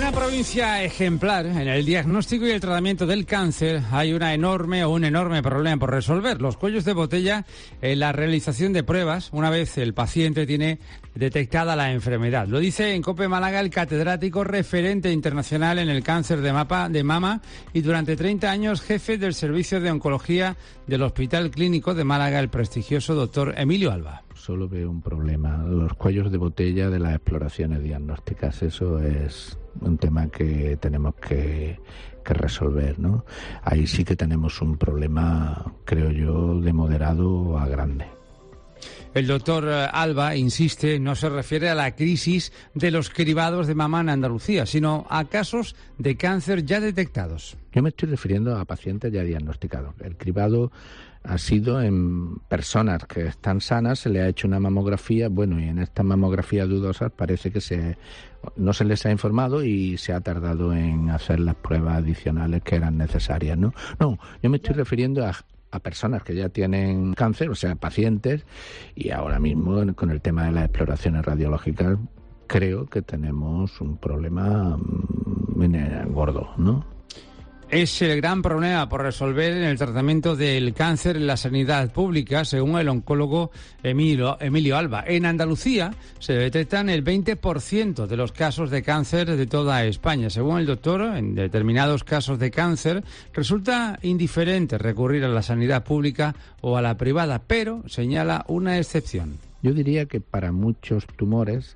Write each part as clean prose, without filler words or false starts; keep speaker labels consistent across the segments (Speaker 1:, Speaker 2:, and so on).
Speaker 1: una provincia ejemplar en el diagnóstico y el tratamiento del cáncer hay un enorme problema por resolver: los cuellos de botella en la realización de pruebas una vez el paciente tiene detectada la enfermedad. Lo dice en COPE Málaga el catedrático referente internacional en el cáncer de mama y durante 30 años jefe del servicio de oncología del Hospital Clínico de Málaga, el prestigioso doctor Emilio Alba.
Speaker 2: Solo veo un problema: los cuellos de botella de las exploraciones diagnósticas. Eso es un tema que tenemos que resolver, ¿no? Ahí sí que tenemos un problema, creo yo, de moderado a grande.
Speaker 1: El doctor Alba insiste, no se refiere a la crisis de los cribados de mama en Andalucía, sino a casos de cáncer ya detectados.
Speaker 2: Yo me estoy refiriendo a pacientes ya diagnosticados. El cribado ha sido en personas que están sanas, se le ha hecho una mamografía, y en estas mamografías dudosas parece que no se les ha informado y se ha tardado en hacer las pruebas adicionales que eran necesarias, ¿no? No, yo me estoy refiriendo a personas que ya tienen cáncer, o sea, pacientes, y ahora mismo con el tema de las exploraciones radiológicas creo que tenemos un problema gordo, ¿no?
Speaker 1: Es el gran problema por resolver en el tratamiento del cáncer en la sanidad pública, según el oncólogo Emilio Alba. En Andalucía se detectan el 20% de los casos de cáncer de toda España. Según el doctor, en determinados casos de cáncer resulta indiferente recurrir a la sanidad pública o a la privada, pero señala una excepción.
Speaker 2: Yo diría que para muchos tumores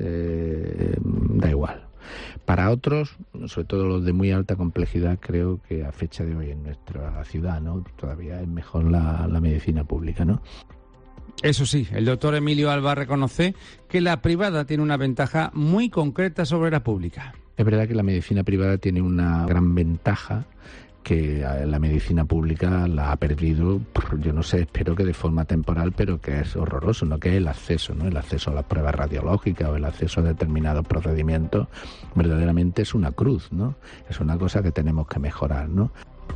Speaker 2: da igual. Para otros, sobre todo los de muy alta complejidad, creo que a fecha de hoy en nuestra ciudad, ¿no?, todavía es mejor la medicina pública, ¿no?
Speaker 1: Eso sí, el doctor Emilio Alba reconoce que la privada tiene una ventaja muy concreta sobre la pública.
Speaker 2: Es verdad que la medicina privada tiene una gran ventaja que la medicina pública la ha perdido, yo no sé, espero que de forma temporal, pero que es horroroso, ¿no? Que es el acceso, ¿no? El acceso a las pruebas radiológicas o el acceso a determinados procedimientos verdaderamente es una cruz, ¿no? Es una cosa que tenemos que mejorar, ¿no?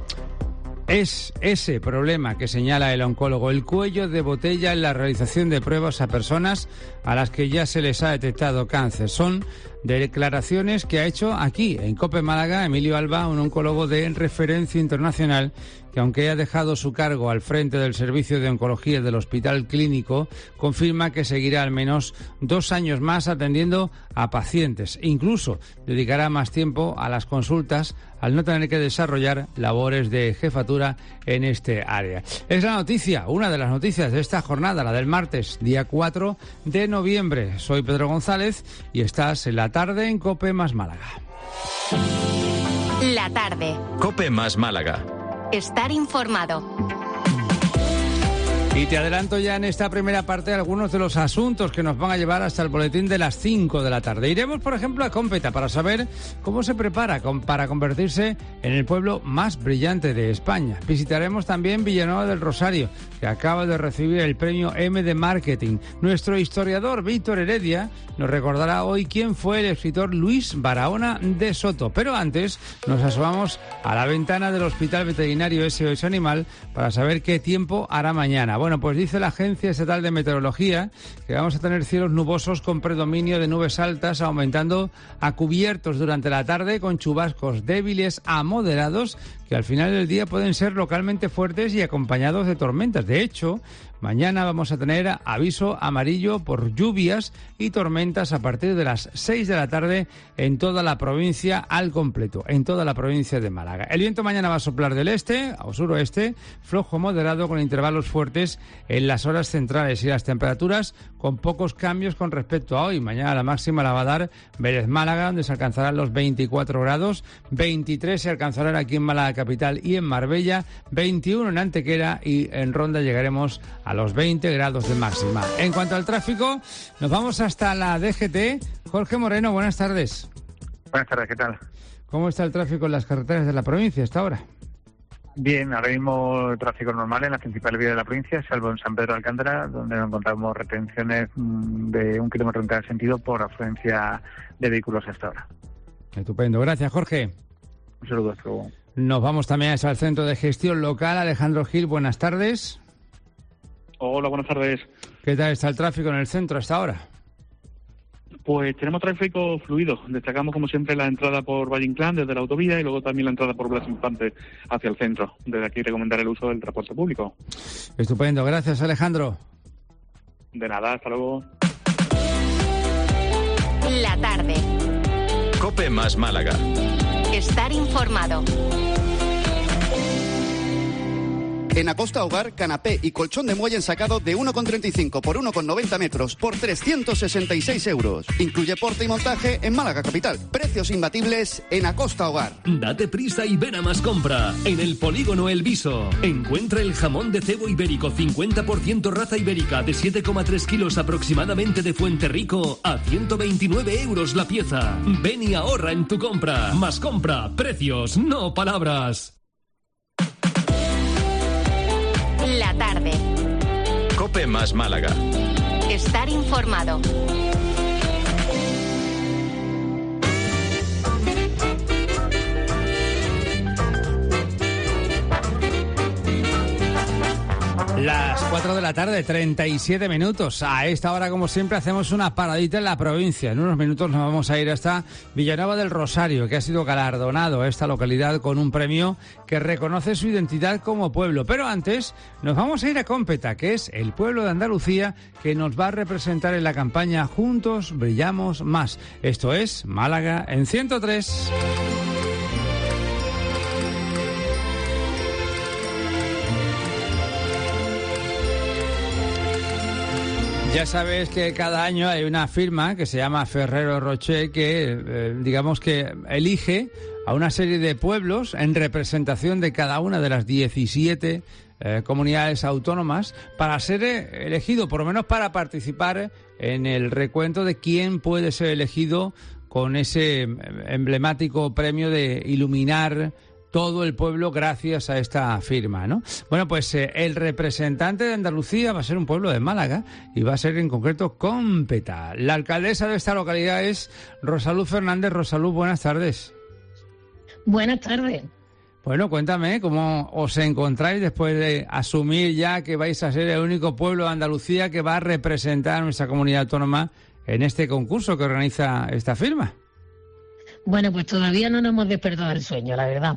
Speaker 1: Es ese problema que señala el oncólogo, el cuello de botella en la realización de pruebas a personas a las que ya se les ha detectado cáncer. Son declaraciones que ha hecho aquí, en COPE Málaga, Emilio Alba, un oncólogo de referencia internacional que, aunque ha dejado su cargo al frente del servicio de oncología del Hospital Clínico, confirma que seguirá al menos 2 años más atendiendo a pacientes. Incluso dedicará más tiempo a las consultas al no tener que desarrollar labores de jefatura en este área. Es la noticia, una de las noticias de esta jornada, la del martes, día 4 de noviembre. Soy Pedro González y estás en la tarde en COPE más Málaga.
Speaker 3: La tarde.
Speaker 4: COPE más Málaga.
Speaker 3: Estar informado.
Speaker 1: Y te adelanto ya en esta primera parte algunos de los asuntos que nos van a llevar hasta el boletín de las 5 de la tarde. Iremos, por ejemplo, a Cómpeta para saber cómo se prepara para convertirse en el pueblo más brillante de España. Visitaremos también Villanueva del Rosario, que acaba de recibir el premio M de Marketing. Nuestro historiador Víctor Heredia nos recordará hoy quién fue el escritor Luis Barahona de Soto. Pero antes nos asomamos a la ventana del Hospital Veterinario SOS Animal para saber qué tiempo hará mañana. Bueno, pues dice la Agencia Estatal de Meteorología que vamos a tener cielos nubosos con predominio de nubes altas, aumentando a cubiertos durante la tarde con chubascos débiles a moderados que al final del día pueden ser localmente fuertes y acompañados de tormentas. De hecho, mañana vamos a tener aviso amarillo por lluvias y tormentas a partir de las 6 de la tarde en toda la provincia al completo, en toda la provincia de Málaga. El viento mañana va a soplar del este o suroeste, flojo moderado con intervalos fuertes en las horas centrales, y las temperaturas con pocos cambios con respecto a hoy. Mañana la máxima la va a dar Vélez Málaga, donde se alcanzarán los 24 grados, 23 se alcanzarán aquí en Málaga capital y en Marbella, 21 en Antequera, y en Ronda llegaremos a los 20 grados de máxima. En cuanto al tráfico, nos vamos hasta la DGT. Jorge Moreno, buenas tardes.
Speaker 5: Buenas tardes, ¿qué tal?
Speaker 1: ¿Cómo está el tráfico en las carreteras de la provincia hasta ahora?
Speaker 5: Bien, ahora mismo tráfico normal en las principales vías de la provincia, salvo en San Pedro de Alcántara, donde encontramos retenciones de 1 kilómetro en cada sentido por afluencia de vehículos hasta ahora.
Speaker 1: Estupendo, gracias Jorge.
Speaker 5: Un saludo, hasta luego.
Speaker 1: Nos vamos también al Centro de Gestión Local. Alejandro Gil, buenas tardes.
Speaker 6: Hola, buenas tardes.
Speaker 1: ¿Qué tal está el tráfico en el centro hasta ahora?
Speaker 4: Pues tenemos tráfico fluido. Destacamos, como siempre, la entrada por Valle Inclán desde la autovía y luego también la entrada por Blas Infante hacia el centro. Desde aquí recomendar el uso del transporte público.
Speaker 1: Estupendo. Gracias, Alejandro.
Speaker 4: De nada, hasta luego.
Speaker 3: La tarde.
Speaker 6: COPE más Málaga.
Speaker 3: Estar informado.
Speaker 7: En Acosta Hogar, canapé y colchón de muelle ensacado de 1,35 por 1,90 metros por 366 euros. Incluye porte y montaje en Málaga Capital. Precios imbatibles en Acosta Hogar.
Speaker 8: Date prisa y ven a Más Compra. En el Polígono El Viso. Encuentra el jamón de cebo ibérico 50% raza ibérica de 7,3 kilos aproximadamente de Fuenterrico a 129 euros la pieza. Ven y ahorra en tu compra. Más Compra. Precios, no palabras.
Speaker 3: La tarde.
Speaker 6: COPE más Málaga.
Speaker 3: Estar informado.
Speaker 1: Las 4 de la tarde, 37 minutos. A esta hora, como siempre, hacemos una paradita en la provincia. En unos minutos nos vamos a ir hasta Villanueva del Rosario, que ha sido galardonado esta localidad con un premio que reconoce su identidad como pueblo. Pero antes nos vamos a ir a Cómpeta, que es el pueblo de Andalucía que nos va a representar en la campaña Juntos Brillamos Más. Esto es Málaga en 103. Ya sabes que cada año hay una firma que se llama Ferrero Rocher que, digamos que elige a una serie de pueblos en representación de cada una de las 17 comunidades autónomas para ser elegido, por lo menos para participar en el recuento de quién puede ser elegido con ese emblemático premio de iluminar todo el pueblo gracias a esta firma, ¿no? Bueno, pues el representante de Andalucía va a ser un pueblo de Málaga y va a ser en concreto Cómpeta. La alcaldesa de esta localidad es Rosalud Fernández. Rosalud, buenas tardes.
Speaker 9: Buenas tardes.
Speaker 1: Bueno, cuéntame cómo os encontráis después de asumir ya que vais a ser el único pueblo de Andalucía que va a representar a nuestra comunidad autónoma en este concurso que organiza esta firma.
Speaker 9: Bueno, pues todavía no nos hemos despertado del sueño, la verdad.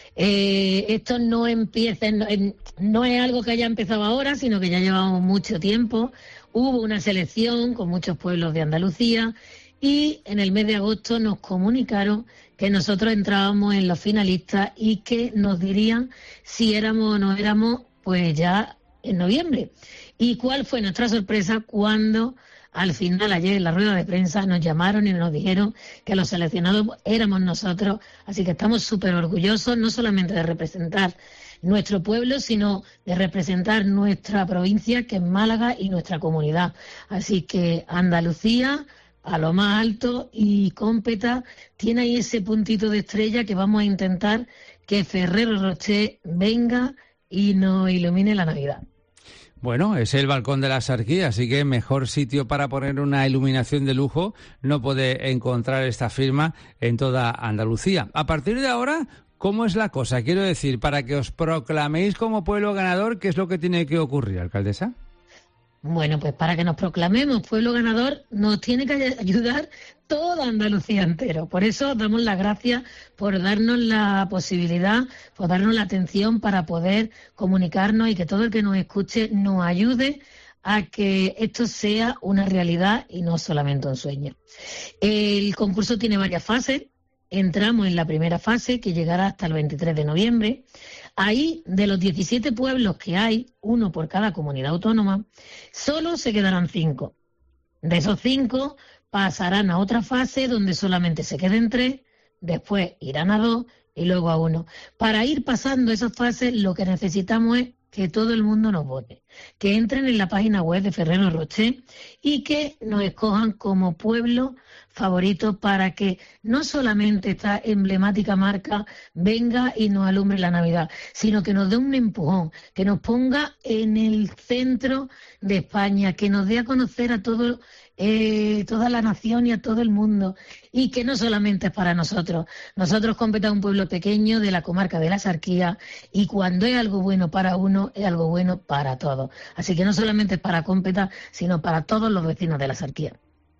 Speaker 9: Esto no empieza, no es algo que haya empezado ahora, sino que ya llevamos mucho tiempo. Hubo una selección con muchos pueblos de Andalucía y en el mes de agosto nos comunicaron que nosotros entrábamos en los finalistas y que nos dirían si éramos o no éramos, pues ya en noviembre. ¿Y cuál fue nuestra sorpresa cuando al final, ayer en la rueda de prensa, nos llamaron y nos dijeron que los seleccionados éramos nosotros? Así que estamos súper orgullosos, no solamente de representar nuestro pueblo, sino de representar nuestra provincia, que es Málaga, y nuestra comunidad. Así que Andalucía a lo más alto, y Cómpeta tiene ahí ese puntito de estrella que vamos a intentar que Ferrero Rocher venga y nos ilumine la Navidad.
Speaker 1: Bueno, es el balcón de la Sarquía, así que mejor sitio para poner una iluminación de lujo no puede encontrar esta firma en toda Andalucía. A partir de ahora, ¿cómo es la cosa? Quiero decir, para que os proclaméis como pueblo ganador, ¿qué es lo que tiene que ocurrir, alcaldesa?
Speaker 9: Bueno, pues para que nos proclamemos pueblo ganador nos tiene que ayudar toda Andalucía entero. Por eso damos las gracias por darnos la posibilidad, por darnos la atención para poder comunicarnos y que todo el que nos escuche nos ayude a que esto sea una realidad y no solamente un sueño. El concurso tiene varias fases. Entramos en la primera fase, que llegará hasta el 23 de noviembre. Ahí, de los 17 pueblos que hay, uno por cada comunidad autónoma, solo se quedarán 5. De esos 5 pasarán a otra fase donde solamente se queden 3, después irán a 2 y luego a 1. Para ir pasando esas fases, lo que necesitamos es que todo el mundo nos vote, que entren en la página web de Ferrero Rocher y que nos escojan como pueblo favorito para que no solamente esta emblemática marca venga y nos alumbre la Navidad, sino que nos dé un empujón, que nos ponga en el centro de España, que nos dé a conocer a toda la nación y a todo el mundo, y que no solamente es para nosotros. Nosotros Cómpeta es un pueblo pequeño de la comarca de la Sarquía, y cuando es algo bueno para uno, es algo bueno para todos. Así que no solamente es para Cómpeta, sino para todos los vecinos de la Sarquía.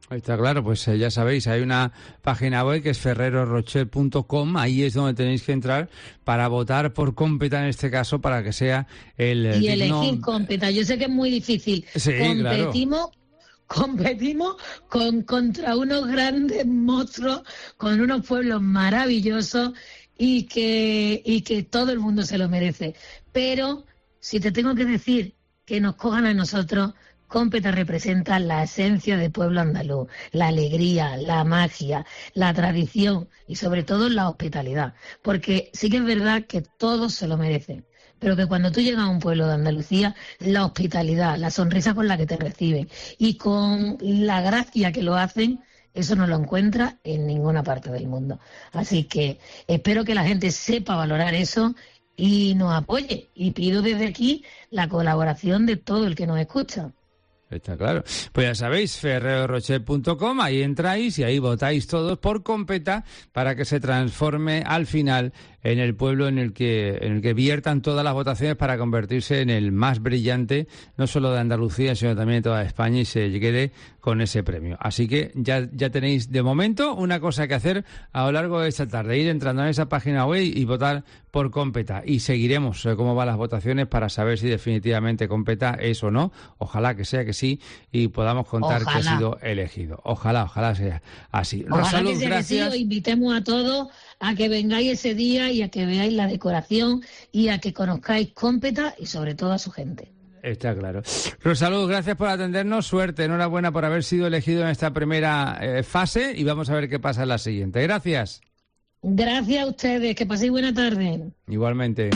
Speaker 1: Está claro, pues ya sabéis, hay una página web que es ferrerorocher.com, ahí es donde tenéis que entrar para votar por Cómpeta en este caso, para que sea el
Speaker 9: y
Speaker 1: digno...
Speaker 9: elegir Cómpeta. Yo sé que es muy difícil.
Speaker 1: Sí,
Speaker 9: Competimos contra unos grandes monstruos, con unos pueblos maravillosos y que todo el mundo se lo merece. Pero si te tengo que decir que nos cojan a nosotros, Cómpeta representa la esencia del pueblo andaluz, la alegría, la magia, la tradición y sobre todo la hospitalidad. Porque sí que es verdad que todos se lo merecen, pero que cuando tú llegas a un pueblo de Andalucía, la hospitalidad, la sonrisa con la que te reciben y con la gracia que lo hacen, eso no lo encuentras en ninguna parte del mundo. Así que espero que la gente sepa valorar eso y nos apoye. Y pido desde aquí la colaboración de todo el que nos escucha.
Speaker 1: Está claro. Pues ya sabéis, ferrerorocher.com, ahí entráis y ahí votáis todos por Cómpeta para que se transforme al final en el pueblo en el que viertan todas las votaciones para convertirse en el más brillante, no solo de Andalucía, sino también de toda España, y se quede con ese premio. Así que ya tenéis de momento una cosa que hacer a lo largo de esta tarde, ir entrando en esa página web y votar por Cómpeta. Y seguiremos cómo van las votaciones para saber si definitivamente Cómpeta es o no. Ojalá que sea que sí y podamos contar que ha sido elegido. Ojalá sea así.
Speaker 9: Ojalá
Speaker 1: Rosalud,
Speaker 9: que sea
Speaker 1: gracias.
Speaker 9: que sí, os invitemos a todos a que vengáis ese día y a que veáis la decoración y a que conozcáis Cómpeta y sobre todo a su gente.
Speaker 1: Está claro. Rosalud, gracias por atendernos. Suerte, enhorabuena por haber sido elegido en esta primera fase y vamos a ver qué pasa en la siguiente. Gracias.
Speaker 9: Gracias a ustedes, que paséis buena tarde.
Speaker 1: Igualmente.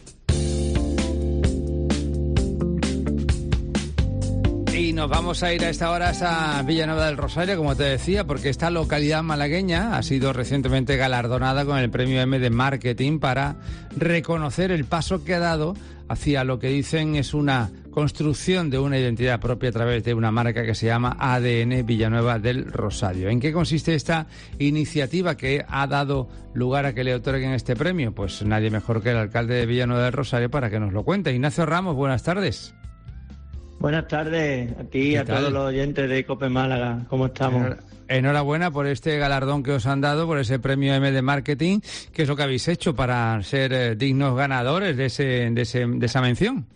Speaker 1: Y nos vamos a ir a esta hora a Villanueva del Rosario, como te decía, porque esta localidad malagueña ha sido recientemente galardonada con el Premio M de Marketing para reconocer el paso que ha dado hacia lo que dicen es una construcción de una identidad propia a través de una marca que se llama ADN Villanueva del Rosario. ¿En qué consiste esta iniciativa que ha dado lugar a que le otorguen este premio? Pues nadie mejor que el alcalde de Villanueva del Rosario para que nos lo cuente. Ignacio Ramos, buenas tardes.
Speaker 10: Buenas tardes a ti y a todos los oyentes de COPE Málaga. ¿Cómo estamos?
Speaker 1: Enhorabuena por este galardón que os han dado, por ese premio M de Marketing. ¿Qué es lo que habéis hecho para ser dignos ganadores de esa mención?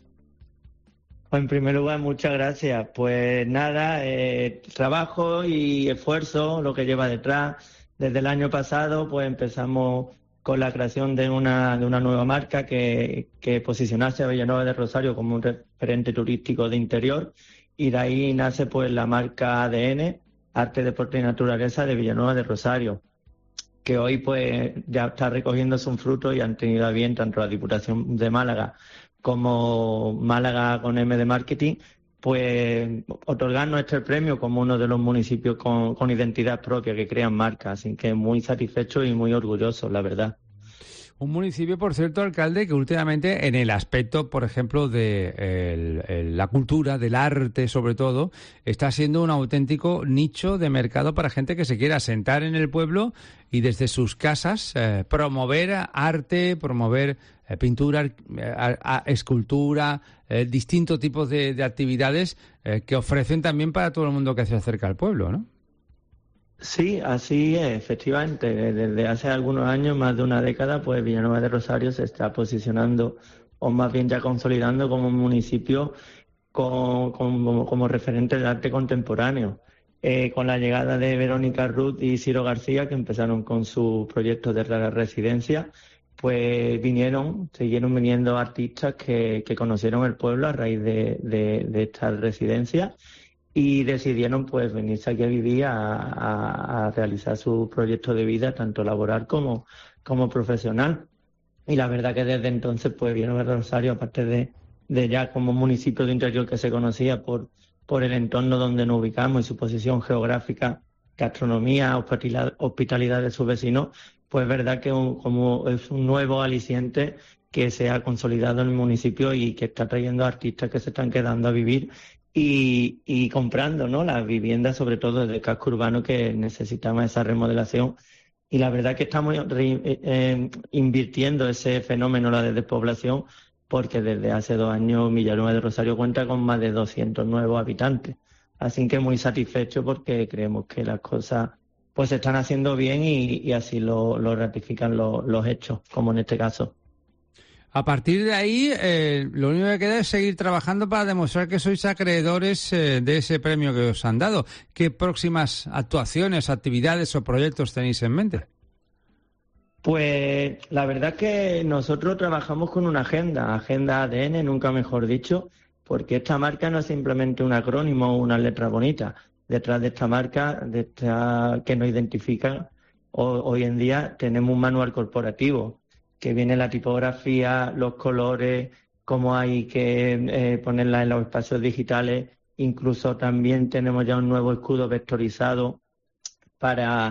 Speaker 10: Pues en primer lugar, muchas gracias. Pues nada, trabajo y esfuerzo, lo que lleva detrás. Desde el año pasado, pues empezamos con la creación de una nueva marca que posicionase a Villanueva de Rosario como un referente turístico de interior, y de ahí nace pues la marca ADN, Arte, Deporte y Naturaleza de Villanueva de Rosario, que hoy pues ya está recogiendo sus frutos y han tenido a bien tanto la Diputación de Málaga como Málaga con M de Marketing, pues otorgarnos este premio como uno de los municipios con identidad propia que crean marcas, así que muy satisfechos y muy orgullosos, la verdad.
Speaker 1: Un municipio, por cierto, alcalde, que últimamente en el aspecto, por ejemplo, de la cultura, del arte sobre todo, está siendo un auténtico nicho de mercado para gente que se quiera asentar en el pueblo y desde sus casas promover arte, promover pintura, escultura, distintos tipos de actividades que ofrecen también para todo el mundo que se acerca al pueblo, ¿no?
Speaker 10: Sí, así es, efectivamente. Desde hace algunos años, más de una década, pues Villanueva de Rosario se está posicionando, o más bien ya consolidando, como un municipio como referente de arte contemporáneo. Con la llegada de Verónica Ruth y Ciro García, que empezaron con su proyecto de residencia, pues siguieron viniendo artistas que conocieron el pueblo a raíz de esta residencia y decidieron pues venirse aquí a vivir a realizar su proyecto de vida, tanto laboral como profesional. Y la verdad que desde entonces pues Villanueva de Rosario, aparte de ya como municipio de interior que se conocía por el entorno donde nos ubicamos y su posición geográfica, gastronomía, hospitalidad de sus vecinos, pues es verdad que como es un nuevo aliciente que se ha consolidado en el municipio y que está trayendo artistas que se están quedando a vivir y comprando, ¿no?, las viviendas, sobre todo del casco urbano, que necesitamos esa remodelación. Y la verdad que estamos invirtiendo ese fenómeno, la de despoblación, porque desde hace 2 años Villanueva de Rosario cuenta con más de 200 nuevos habitantes. Así que muy satisfecho porque creemos que las cosas pues se están haciendo bien y así lo ratifican los hechos, como en este caso.
Speaker 1: A partir de ahí, lo único que queda es seguir trabajando para demostrar que sois acreedores de ese premio que os han dado. ¿Qué próximas actuaciones, actividades o proyectos tenéis en mente?
Speaker 10: Pues la verdad que nosotros trabajamos con una agenda ADN, nunca mejor dicho, porque esta marca no es simplemente un acrónimo o una letra bonita. Detrás de esta marca, que nos identifica, hoy en día tenemos un manual corporativo, que viene la tipografía, los colores, cómo hay que ponerla en los espacios digitales. Incluso también tenemos ya un nuevo escudo vectorizado para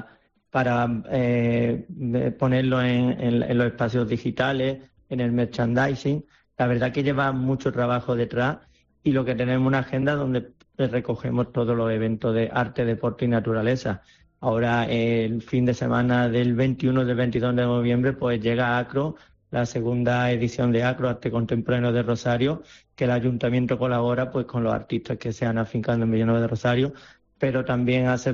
Speaker 10: ponerlo en los espacios digitales, en el merchandising. La verdad que lleva mucho trabajo detrás y lo que tenemos una agenda donde recogemos todos los eventos de arte, deporte y naturaleza. Ahora el fin de semana del 21 y del 22 de noviembre pues llega ACRO, la segunda edición de ACRO, Arte Contemporáneo de Rosario, que el Ayuntamiento colabora pues con los artistas que se han afincado en Villanueva de Rosario, pero también hace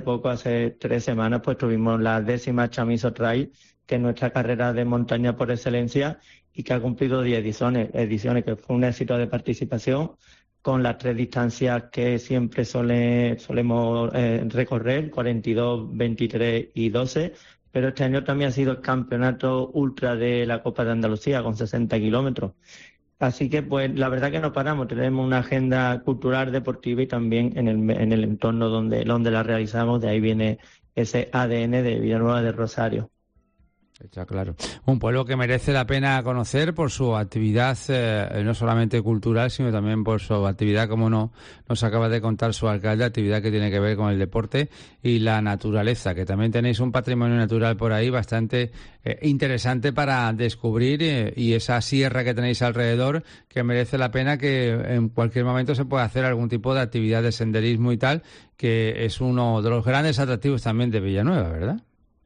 Speaker 10: 3 semanas pues tuvimos la 10ª Chamizo Trail, que es nuestra carrera de montaña por excelencia y que ha cumplido 10 ediciones, que fue un éxito de participación, con las 3 distancias que siempre solemos recorrer, 42, 23 y 12, pero este año también ha sido el campeonato ultra de la Copa de Andalucía, con 60 kilómetros. Así que, pues, la verdad que no paramos, tenemos una agenda cultural, deportiva y también en el entorno donde la realizamos, de ahí viene ese ADN de Villanueva de Rosario.
Speaker 1: Está claro. Un pueblo que merece la pena conocer por su actividad, no solamente cultural, sino también por su actividad, como nos acaba de contar su alcalde, actividad que tiene que ver con el deporte y la naturaleza, que también tenéis un patrimonio natural por ahí bastante interesante para descubrir y esa sierra que tenéis alrededor, que merece la pena que en cualquier momento se pueda hacer algún tipo de actividad de senderismo y tal, que es uno de los grandes atractivos también de Villanueva, ¿verdad?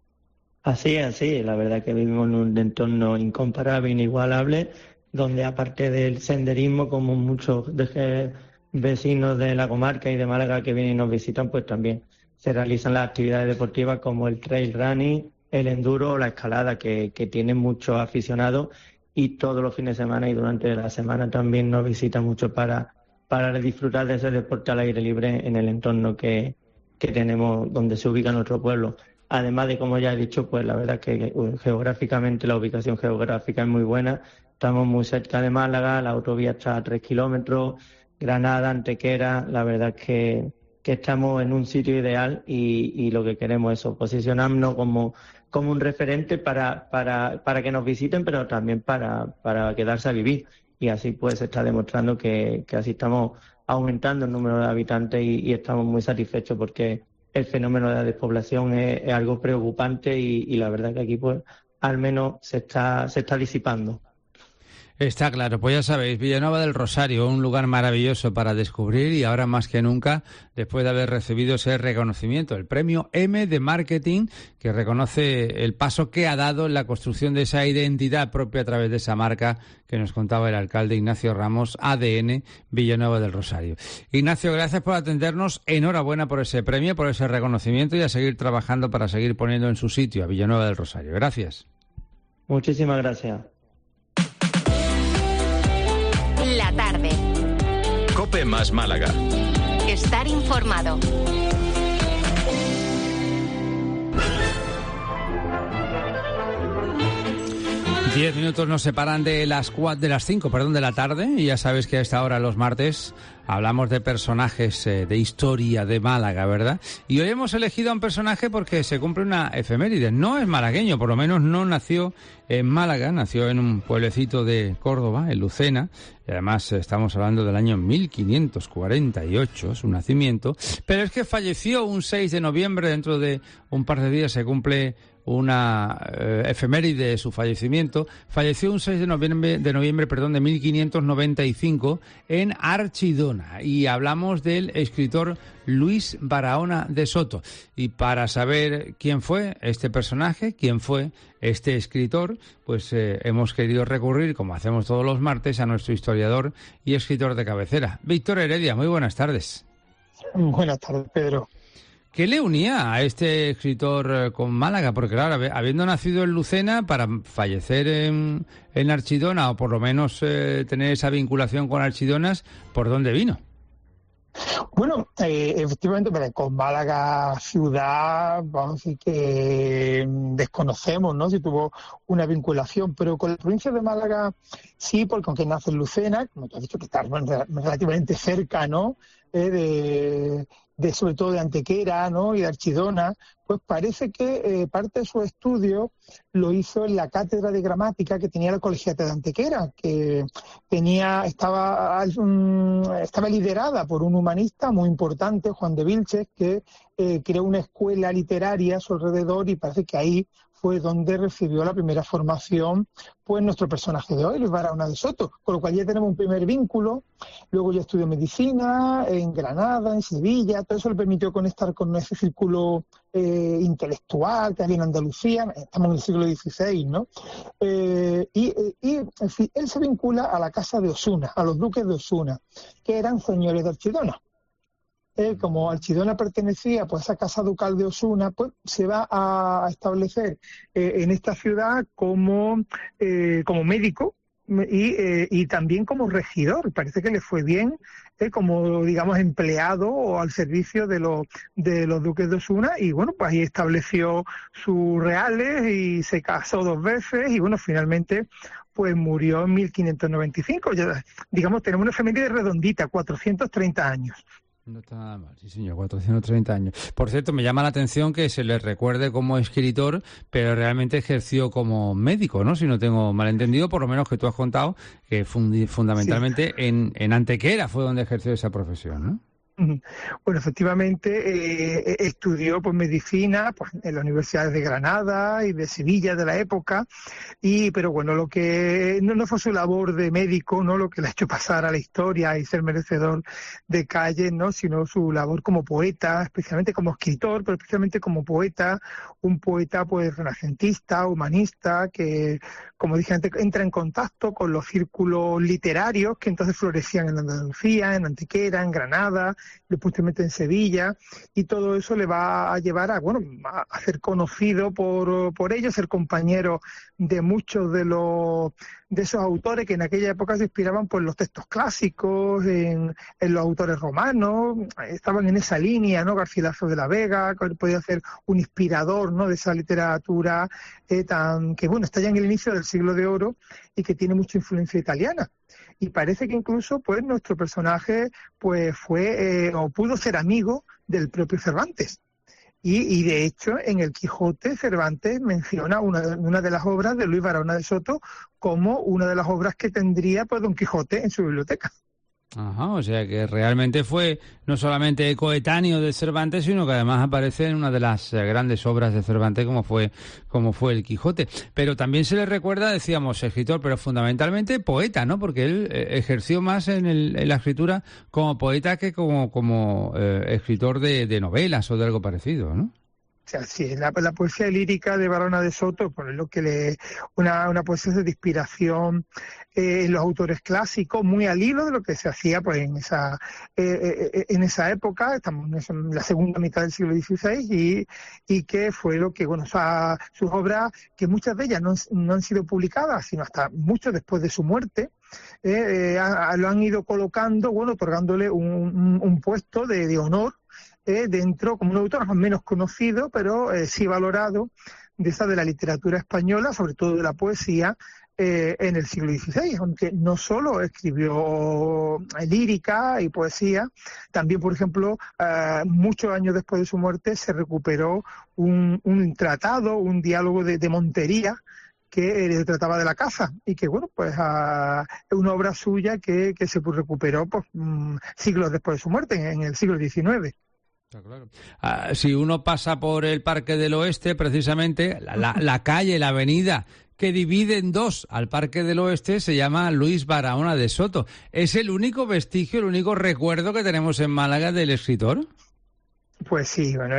Speaker 10: Así, la verdad que vivimos en un entorno incomparable, inigualable, donde aparte del senderismo, como muchos vecinos de la comarca y de Málaga que vienen y nos visitan, pues también se realizan las actividades deportivas como el trail running, el enduro o la escalada, que tienen muchos aficionados, y todos los fines de semana y durante la semana también nos visitan mucho para disfrutar de ese deporte al aire libre en el entorno que tenemos, donde se ubica nuestro pueblo. Además de, como ya he dicho, pues la verdad que geográficamente, la ubicación geográfica es muy buena. Estamos muy cerca de Málaga, la autovía está a 3 kilómetros, Granada, Antequera. La verdad es que estamos en un sitio ideal y lo que queremos es posicionarnos como un referente para que nos visiten, pero también para quedarse a vivir. Y así pues se está demostrando que así estamos aumentando el número de habitantes y estamos muy satisfechos porque el fenómeno de la despoblación es algo preocupante y la verdad que aquí pues al menos se está disipando.
Speaker 1: Está claro, pues ya sabéis, Villanueva del Rosario, un lugar maravilloso para descubrir y ahora más que nunca, después de haber recibido ese reconocimiento, el premio M de Marketing, que reconoce el paso que ha dado en la construcción de esa identidad propia a través de esa marca que nos contaba el alcalde Ignacio Ramos, ADN Villanueva del Rosario. Ignacio, gracias por atendernos, enhorabuena por ese premio, por ese reconocimiento y a seguir trabajando para seguir poniendo en su sitio a Villanueva del Rosario. Gracias.
Speaker 10: Muchísimas gracias.
Speaker 3: La tarde.
Speaker 6: COPE más Málaga.
Speaker 3: Estar informado.
Speaker 1: Diez minutos nos separan de las 5 de la tarde y ya sabes que a esta hora los martes hablamos de personajes de historia de Málaga, ¿verdad? Y hoy hemos elegido a un personaje porque se cumple una efeméride. No es malagueño, por lo menos no nació en Málaga, nació en un pueblecito de Córdoba, en Lucena, y además estamos hablando del año 1548, su nacimiento, pero es que falleció un 6 de noviembre, dentro de un par de días se cumple una efeméride de su fallecimiento. Falleció un 6 de noviembre de 1595 en Archidona y hablamos del escritor Luis Barahona de Soto. Y para saber quién fue este personaje, quién fue este escritor, pues hemos querido recurrir, como hacemos todos los martes, a nuestro historiador y escritor de cabecera, Víctor Heredia. Muy buenas tardes.
Speaker 11: Buenas tardes, Pedro.
Speaker 1: ¿Qué le unía a este escritor con Málaga? Porque claro, habiendo nacido en Lucena, para fallecer en Archidona, o por lo menos tener esa vinculación con Archidonas, ¿por dónde vino?
Speaker 11: Bueno, efectivamente, con Málaga ciudad, vamos a decir que desconocemos, ¿no?, si tuvo una vinculación, pero con la provincia de Málaga sí, porque aunque nace en Lucena, como tú has dicho, que está relativamente cerca, ¿no?, de sobre todo de Antequera, ¿no?, y de Archidona, pues parece que parte de su estudio lo hizo en la cátedra de gramática que tenía la Colegiata de Antequera, que estaba liderada por un humanista muy importante, Juan de Vilches, que creó una escuela literaria a su alrededor, y parece que ahí fue donde recibió la primera formación pues nuestro personaje de hoy, Luis Barahona de Soto, con lo cual ya tenemos un primer vínculo. Luego ya estudió medicina en Granada, en Sevilla, todo eso le permitió conectar con ese círculo intelectual que había en Andalucía, estamos en el siglo XVI, ¿no? En fin, él se vincula a la casa de Osuna, a los duques de Osuna, que eran señores de Archidona. Como Archidona pertenecía pues a esa casa ducal de Osuna, pues se va a establecer en esta ciudad como médico y también como regidor. Parece que le fue bien como, digamos, empleado o al servicio de los duques de Osuna, y bueno, pues ahí estableció sus reales y se casó 2 veces y bueno, finalmente pues murió en 1595. Ya, digamos, tenemos una familia redondita, 430 años.
Speaker 1: No está nada mal, sí señor, 430 años. Por cierto, me llama la atención que se le recuerde como escritor, pero realmente ejerció como médico, ¿no? Si no tengo malentendido, por lo menos que tú has contado, que fundamentalmente sí. En Antequera fue donde ejerció esa profesión, ¿no?
Speaker 11: Bueno, efectivamente estudió pues medicina pues en las universidades de Granada y de Sevilla de la época, pero bueno, lo que no fue su labor de médico, no lo que le ha hecho pasar a la historia y ser merecedor de calle, no, sino su labor como poeta, especialmente como escritor, pero especialmente como poeta, un poeta pues renacentista, humanista, que, como dije antes, entra en contacto con los círculos literarios que entonces florecían en Andalucía, en Antequera, en Granada, después te mete en Sevilla, y todo eso le va a llevar a ser conocido por ellos, ser compañero de muchos de esos autores que en aquella época se inspiraban por los textos clásicos, en los autores romanos, estaban en esa línea, ¿no? Garcilaso de la Vega, que podía ser un inspirador, ¿no?, de esa literatura que bueno, está ya en el inicio del siglo de oro y que tiene mucha influencia italiana. Y parece que incluso pues nuestro personaje pues fue o pudo ser amigo del propio Cervantes. Y de hecho en el Quijote Cervantes menciona una de las obras de Luis Barahona de Soto como una de las obras que tendría pues Don Quijote en su biblioteca.
Speaker 1: Ajá, o sea que realmente fue no solamente coetáneo de Cervantes, sino que además aparece en una de las grandes obras de Cervantes como fue el Quijote. Pero también se le recuerda, decíamos, escritor, pero fundamentalmente poeta, ¿no? Porque él ejerció más en la escritura como poeta que como escritor de novelas o de algo parecido, ¿no?
Speaker 11: O sea, sí, la poesía lírica de Barahona de Soto, por lo que una poesía de inspiración en los autores clásicos, muy al hilo de lo que se hacía pues en esa época, estamos en la segunda mitad del siglo XVI, y que fue lo que, bueno, sus obras, que muchas de ellas no han sido publicadas, sino hasta mucho después de su muerte, lo han ido colocando, bueno, otorgándole un puesto de honor dentro, como un autor menos conocido, pero sí valorado, de la literatura española, sobre todo de la poesía, en el siglo XVI, aunque no solo escribió lírica y poesía, también, por ejemplo, muchos años después de su muerte se recuperó un tratado, un diálogo de Montería, que trataba de la caza, y que bueno, pues es una obra suya que se recuperó pues, siglos después de su muerte, en el siglo XIX.
Speaker 1: Claro. Si uno pasa por el Parque del Oeste, precisamente, la calle, la avenida que divide en dos al Parque del Oeste se llama Luis Barahona de Soto. ¿Es el único vestigio, el único recuerdo que tenemos en Málaga del escritor?
Speaker 11: Pues sí, bueno,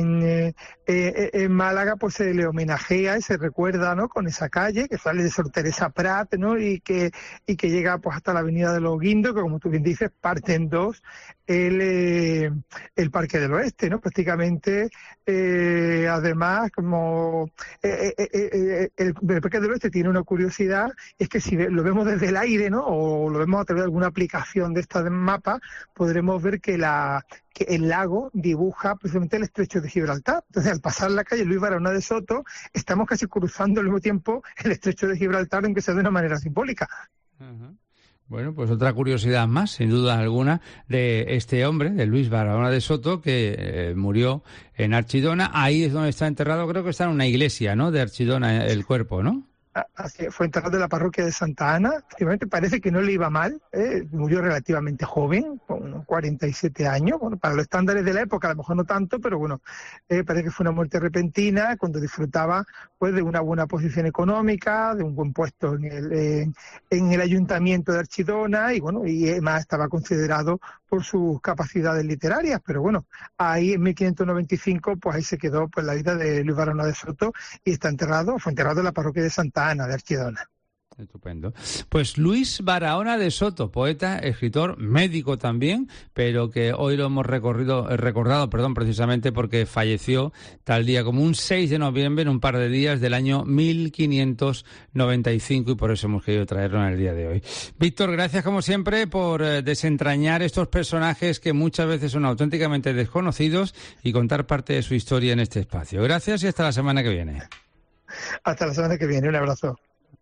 Speaker 11: en Málaga pues se le homenajea y se recuerda, ¿no?, con esa calle que sale de Sor Teresa Prat, ¿no?, y que llega pues hasta la Avenida de los Guindos, que como tú bien dices parte en dos. Él el Parque del Oeste, ¿no? Prácticamente, además, como el Parque del Oeste tiene una curiosidad, es que si lo vemos desde el aire, ¿no? O lo vemos a través de alguna aplicación de esta mapa, podremos ver que el lago dibuja precisamente el estrecho de Gibraltar. Entonces, al pasar la calle Luis Barahona de Soto, estamos casi cruzando al mismo tiempo el estrecho de Gibraltar, aunque sea de una manera simbólica.
Speaker 1: Uh-huh. Bueno, pues otra curiosidad más, sin duda alguna, de este hombre, de Luis Barahona de Soto, que murió en Archidona. Ahí es donde está enterrado, creo que está en una iglesia, ¿no?, de Archidona, el cuerpo, ¿no?
Speaker 11: Fue enterrado en la parroquia de Santa Ana. Efectivamente, parece que no le iba mal, murió relativamente joven, con unos 47 años. Bueno, para los estándares de la época a lo mejor no tanto, pero bueno, parece que fue una muerte repentina cuando disfrutaba pues de una buena posición económica, de un buen puesto en el ayuntamiento de Archidona, y bueno, y además estaba considerado por sus capacidades literarias. Pero bueno, ahí en 1595 pues ahí se quedó pues la vida de Luis Barahona de Soto, y fue enterrado en la parroquia de Santa Ana de Archidona.
Speaker 1: Estupendo. Pues Luis Barahona de Soto, poeta, escritor, médico también, pero que hoy lo hemos recordado, precisamente porque falleció tal día como un 6 de noviembre, en un par de días del año 1595, y por eso hemos querido traerlo en el día de hoy. Víctor, gracias como siempre por desentrañar estos personajes que muchas veces son auténticamente desconocidos y contar parte de su historia en este espacio. Gracias y hasta la semana que viene.
Speaker 11: Hasta la semana que viene, un abrazo.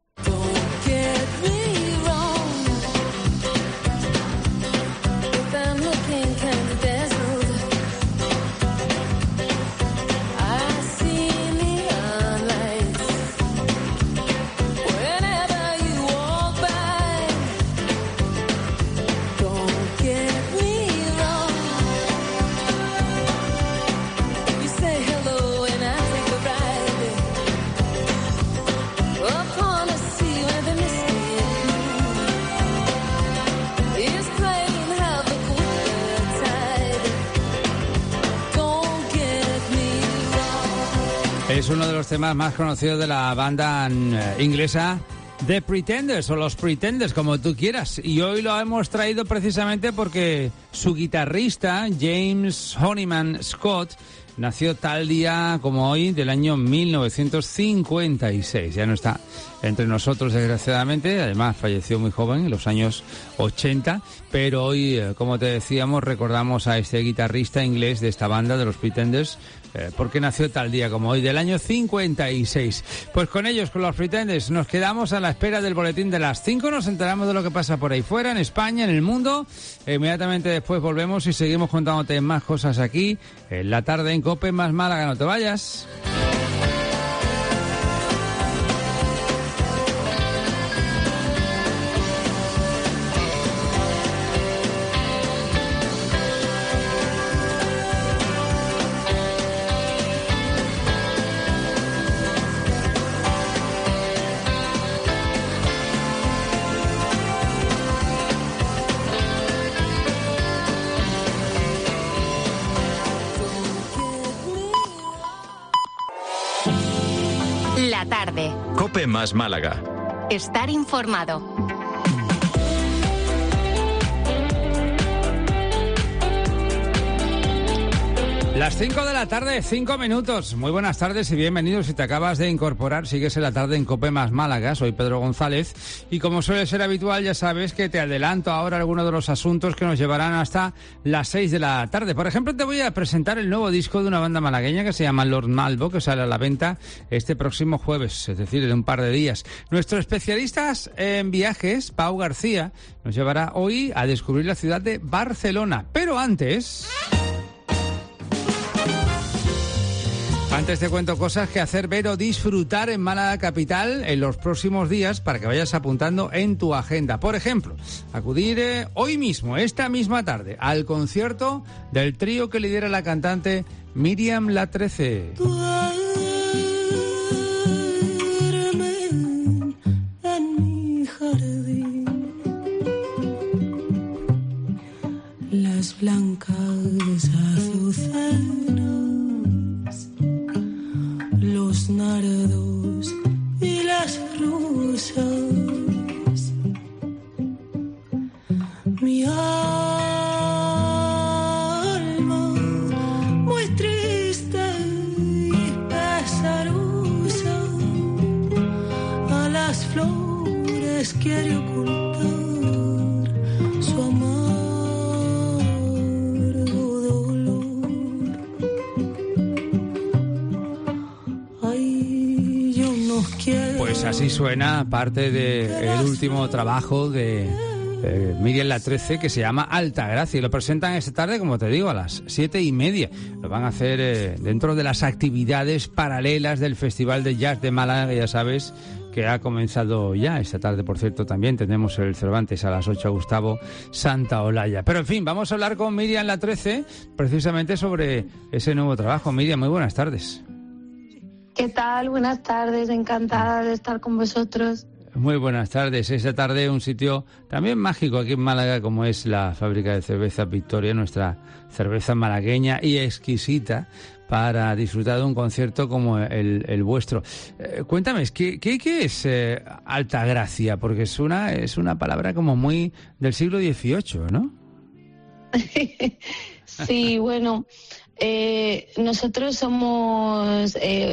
Speaker 1: Es uno de los temas más conocidos de la banda inglesa The Pretenders, o los Pretenders, como tú quieras. Y hoy lo hemos traído precisamente porque su guitarrista, James Honeyman Scott, nació tal día como hoy del año 1956. Ya no está entre nosotros, desgraciadamente. Además, falleció muy joven, en los años 80. Pero hoy, como te decíamos, recordamos a este guitarrista inglés de esta banda, de los Pretenders, porque nació tal día como hoy, del año 56. Pues con ellos, con los Pretenders, nos quedamos a la espera del boletín de las 5. Nos enteramos de lo que pasa por ahí fuera, en España, en el mundo. Inmediatamente después volvemos y seguimos contándote más cosas aquí, en la tarde en COPE más Málaga. No te vayas.
Speaker 3: La tarde.
Speaker 6: COPE más Málaga.
Speaker 3: Estar informado.
Speaker 1: Las 5 de la tarde, 5 minutos. Muy buenas tardes y bienvenidos. Si te acabas de incorporar, sigues en la tarde en COPE más Málaga. Soy Pedro González y, como suele ser habitual, ya sabes que te adelanto ahora algunos de los asuntos que nos llevarán hasta las 6 de la tarde. Por ejemplo, te voy a presentar el nuevo disco de una banda malagueña que se llama Lord Malvo, que sale a la venta este próximo jueves, es decir, en un par de días. Nuestro especialista en viajes, Pau García, nos llevará hoy a descubrir la ciudad de Barcelona. Pero antes te cuento cosas que hacer, ver o disfrutar en Málaga capital en los próximos días para que vayas apuntando en tu agenda. Por ejemplo, acudir hoy mismo, esta misma tarde, al concierto del trío que lidera la cantante Miriam La 13.
Speaker 12: En mi jardín, las blancas azucenas, los nardos y las rosas, mi alma
Speaker 1: así suena parte del último trabajo de Miriam La 13, que se llama Altagracia, y lo presentan esta tarde, como te digo, a las 7:30. Lo van a hacer dentro de las actividades paralelas del Festival de Jazz de Málaga, que ya sabes que ha comenzado ya. Esta tarde, por cierto, también tenemos el Cervantes a las 8, Gustavo Santaolalla. Pero en fin, vamos a hablar con Miriam La 13 precisamente sobre ese nuevo trabajo. Miriam, muy buenas tardes.
Speaker 13: ¿Qué tal? Buenas tardes, encantada de estar con vosotros.
Speaker 1: Muy buenas tardes. Esta tarde un sitio también mágico aquí en Málaga, como es la fábrica de cerveza Victoria, nuestra cerveza malagueña y exquisita, para disfrutar de un concierto como el vuestro. Cuéntame, ¿qué es Altagracia? Porque es una palabra como muy del siglo XVIII, ¿no?
Speaker 13: Sí, bueno, nosotros somos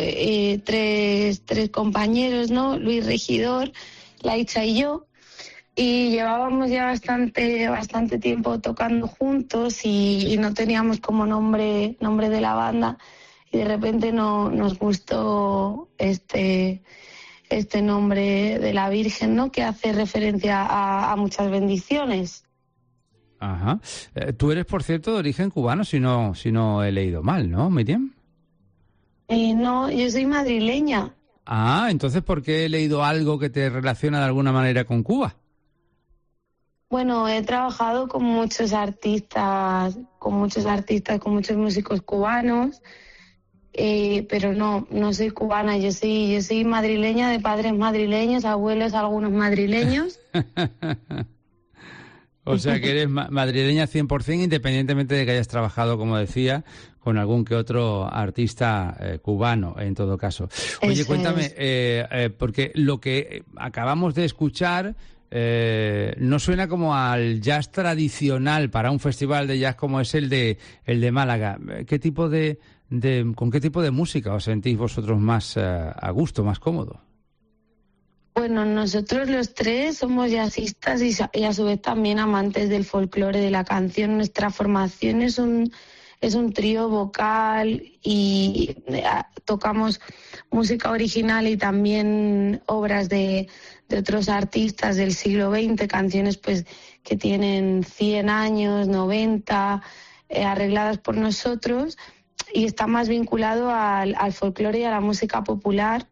Speaker 13: tres compañeros, ¿no? Luis Regidor, Laicha y yo, y llevábamos ya bastante tiempo tocando juntos y no teníamos como nombre de la banda, y de repente nos gustó este nombre de la Virgen, ¿no? Que hace referencia a muchas bendiciones.
Speaker 1: Ajá. Tú eres, por cierto, de origen cubano, si no he leído mal, ¿no, Miriam?
Speaker 13: No, yo soy madrileña.
Speaker 1: Ah, entonces, ¿por qué he leído algo que te relaciona de alguna manera con Cuba?
Speaker 13: Bueno, he trabajado con muchos artistas, con muchos músicos cubanos, pero no soy cubana. Yo soy madrileña, de padres madrileños, abuelos algunos madrileños.
Speaker 1: O sea que eres madrileña 100%, independientemente de que hayas trabajado, como decía, con algún que otro artista cubano, en todo caso. Oye, eso cuéntame, porque lo que acabamos de escuchar no suena como al jazz tradicional para un festival de jazz como es el de Málaga. ¿Con qué tipo de música os sentís vosotros más a gusto, más cómodo?
Speaker 13: Bueno, nosotros los tres somos jazzistas y a su vez también amantes del folclore, de la canción. Nuestra formación es un trío vocal y tocamos música original y también obras de otros artistas del siglo XX, canciones pues que tienen 100 años, 90, arregladas por nosotros, y está más vinculado al folclore y a la música popular.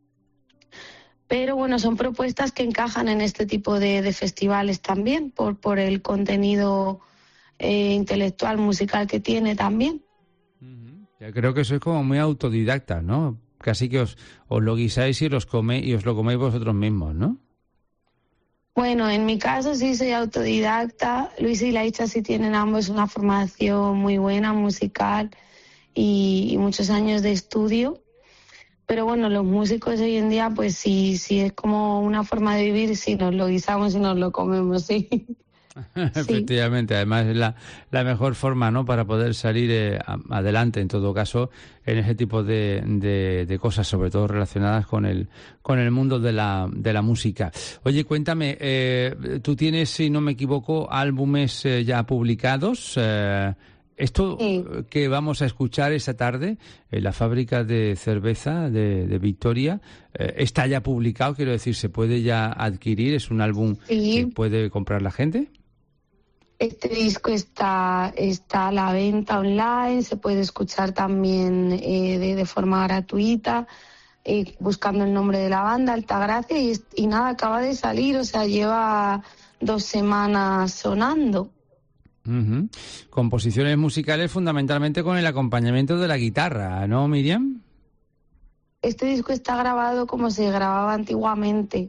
Speaker 13: Pero bueno, son propuestas que encajan en este tipo de festivales también, por el contenido intelectual, musical que tiene también.
Speaker 1: Ya creo que sois como muy autodidactas, ¿no? Casi que os lo guisáis y os lo coméis vosotros mismos, ¿no?
Speaker 13: Bueno, en mi caso sí soy autodidacta. Luis y Laicha sí tienen ambos una formación muy buena, musical, y muchos años de estudio. Pero bueno, los músicos hoy en día, pues sí es como una forma de vivir, si nos lo guisamos y nos lo comemos, sí.
Speaker 1: Efectivamente, además es la mejor forma, ¿no?, para poder salir adelante, en todo caso, en ese tipo de cosas, sobre todo relacionadas con el mundo de la música. Oye, cuéntame, tú tienes, si no me equivoco, álbumes ya publicados. Esto que vamos a escuchar esta tarde en la fábrica de cerveza de Victoria, ¿está ya publicado? Quiero decir, ¿se puede ya adquirir? ¿Es un álbum que puede comprar la gente?
Speaker 13: Este disco está a la venta online, se puede escuchar también de forma gratuita, buscando el nombre de la banda, Altagracia, y nada, acaba de salir, o sea, lleva 2 semanas sonando.
Speaker 1: Uh-huh. Composiciones musicales fundamentalmente con el acompañamiento de la guitarra, ¿no, Miriam?
Speaker 13: Este disco está grabado como se grababa antiguamente,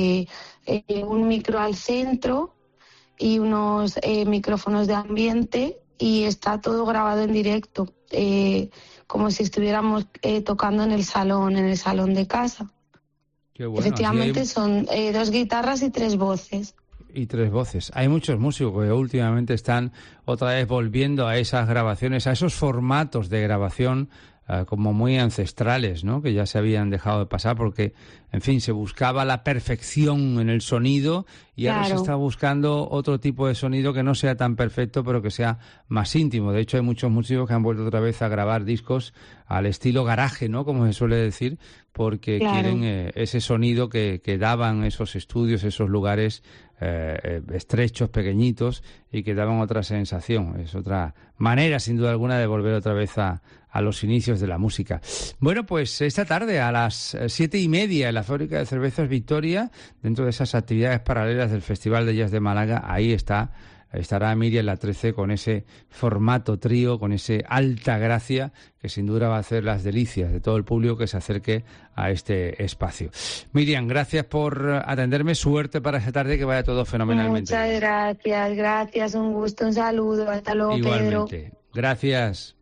Speaker 13: un micro al centro y unos micrófonos de ambiente, y está todo grabado en directo, como si estuviéramos tocando en el salón de casa.
Speaker 1: Qué bueno.
Speaker 13: Efectivamente son 2 guitarras y 3 voces.
Speaker 1: Y 3 voces. Hay muchos músicos que últimamente están otra vez volviendo a esas grabaciones, a esos formatos de grabación como muy ancestrales, ¿no?, que ya se habían dejado de pasar porque, en fin, se buscaba la perfección en el sonido y ahora se está buscando otro tipo de sonido que no sea tan perfecto, pero que sea más íntimo. De hecho, hay muchos músicos que han vuelto otra vez a grabar discos al estilo garaje, ¿no? Como se suele decir, porque quieren ese sonido que daban esos estudios, esos lugares estrechos, pequeñitos, y que daban otra sensación. Es otra manera, sin duda alguna, de volver otra vez a los inicios de la música. Bueno, pues esta tarde a las 7:30 en la Fábrica de Cervezas Victoria, dentro de esas actividades paralelas del Festival de Jazz de Málaga, ahí estará Miriam La 13 con ese formato trío, con ese Alta Gracia, que sin duda va a hacer las delicias de todo el público que se acerque a este espacio. Miriam, gracias por atenderme, suerte para esta tarde, que vaya todo fenomenalmente.
Speaker 13: Muchas gracias, un gusto, un saludo, hasta luego.
Speaker 1: Igualmente.
Speaker 13: Pedro.
Speaker 1: Gracias.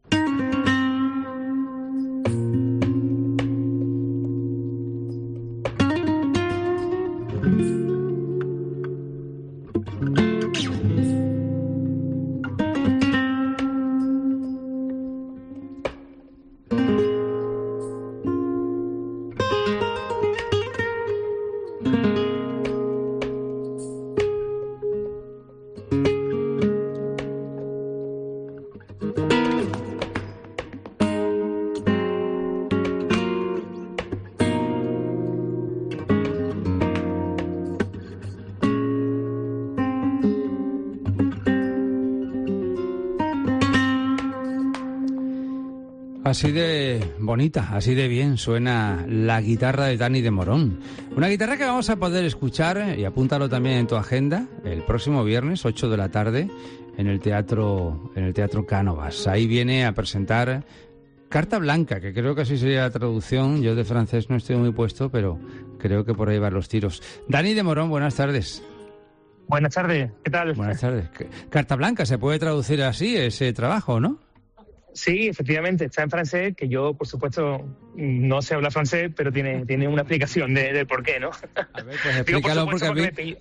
Speaker 1: Así de bonita, así de bien suena la guitarra de Dani de Morón. Una guitarra que vamos a poder escuchar, y apúntalo también en tu agenda, el próximo viernes, 8 de la tarde, en el Teatro Cánovas. Ahí viene a presentar Carta Blanca, que creo que así sería la traducción. Yo de francés no estoy muy puesto, pero creo que por ahí van los tiros. Dani de Morón, buenas tardes.
Speaker 14: Buenas tardes, ¿qué tal?
Speaker 1: Buenas tardes. Carta Blanca, ¿se puede traducir así ese trabajo, no?
Speaker 14: Sí, efectivamente, está en francés, que yo, por supuesto, no sé hablar francés, pero tiene una explicación del por qué, ¿no?
Speaker 1: A ver, pues explícalo, porque a mí...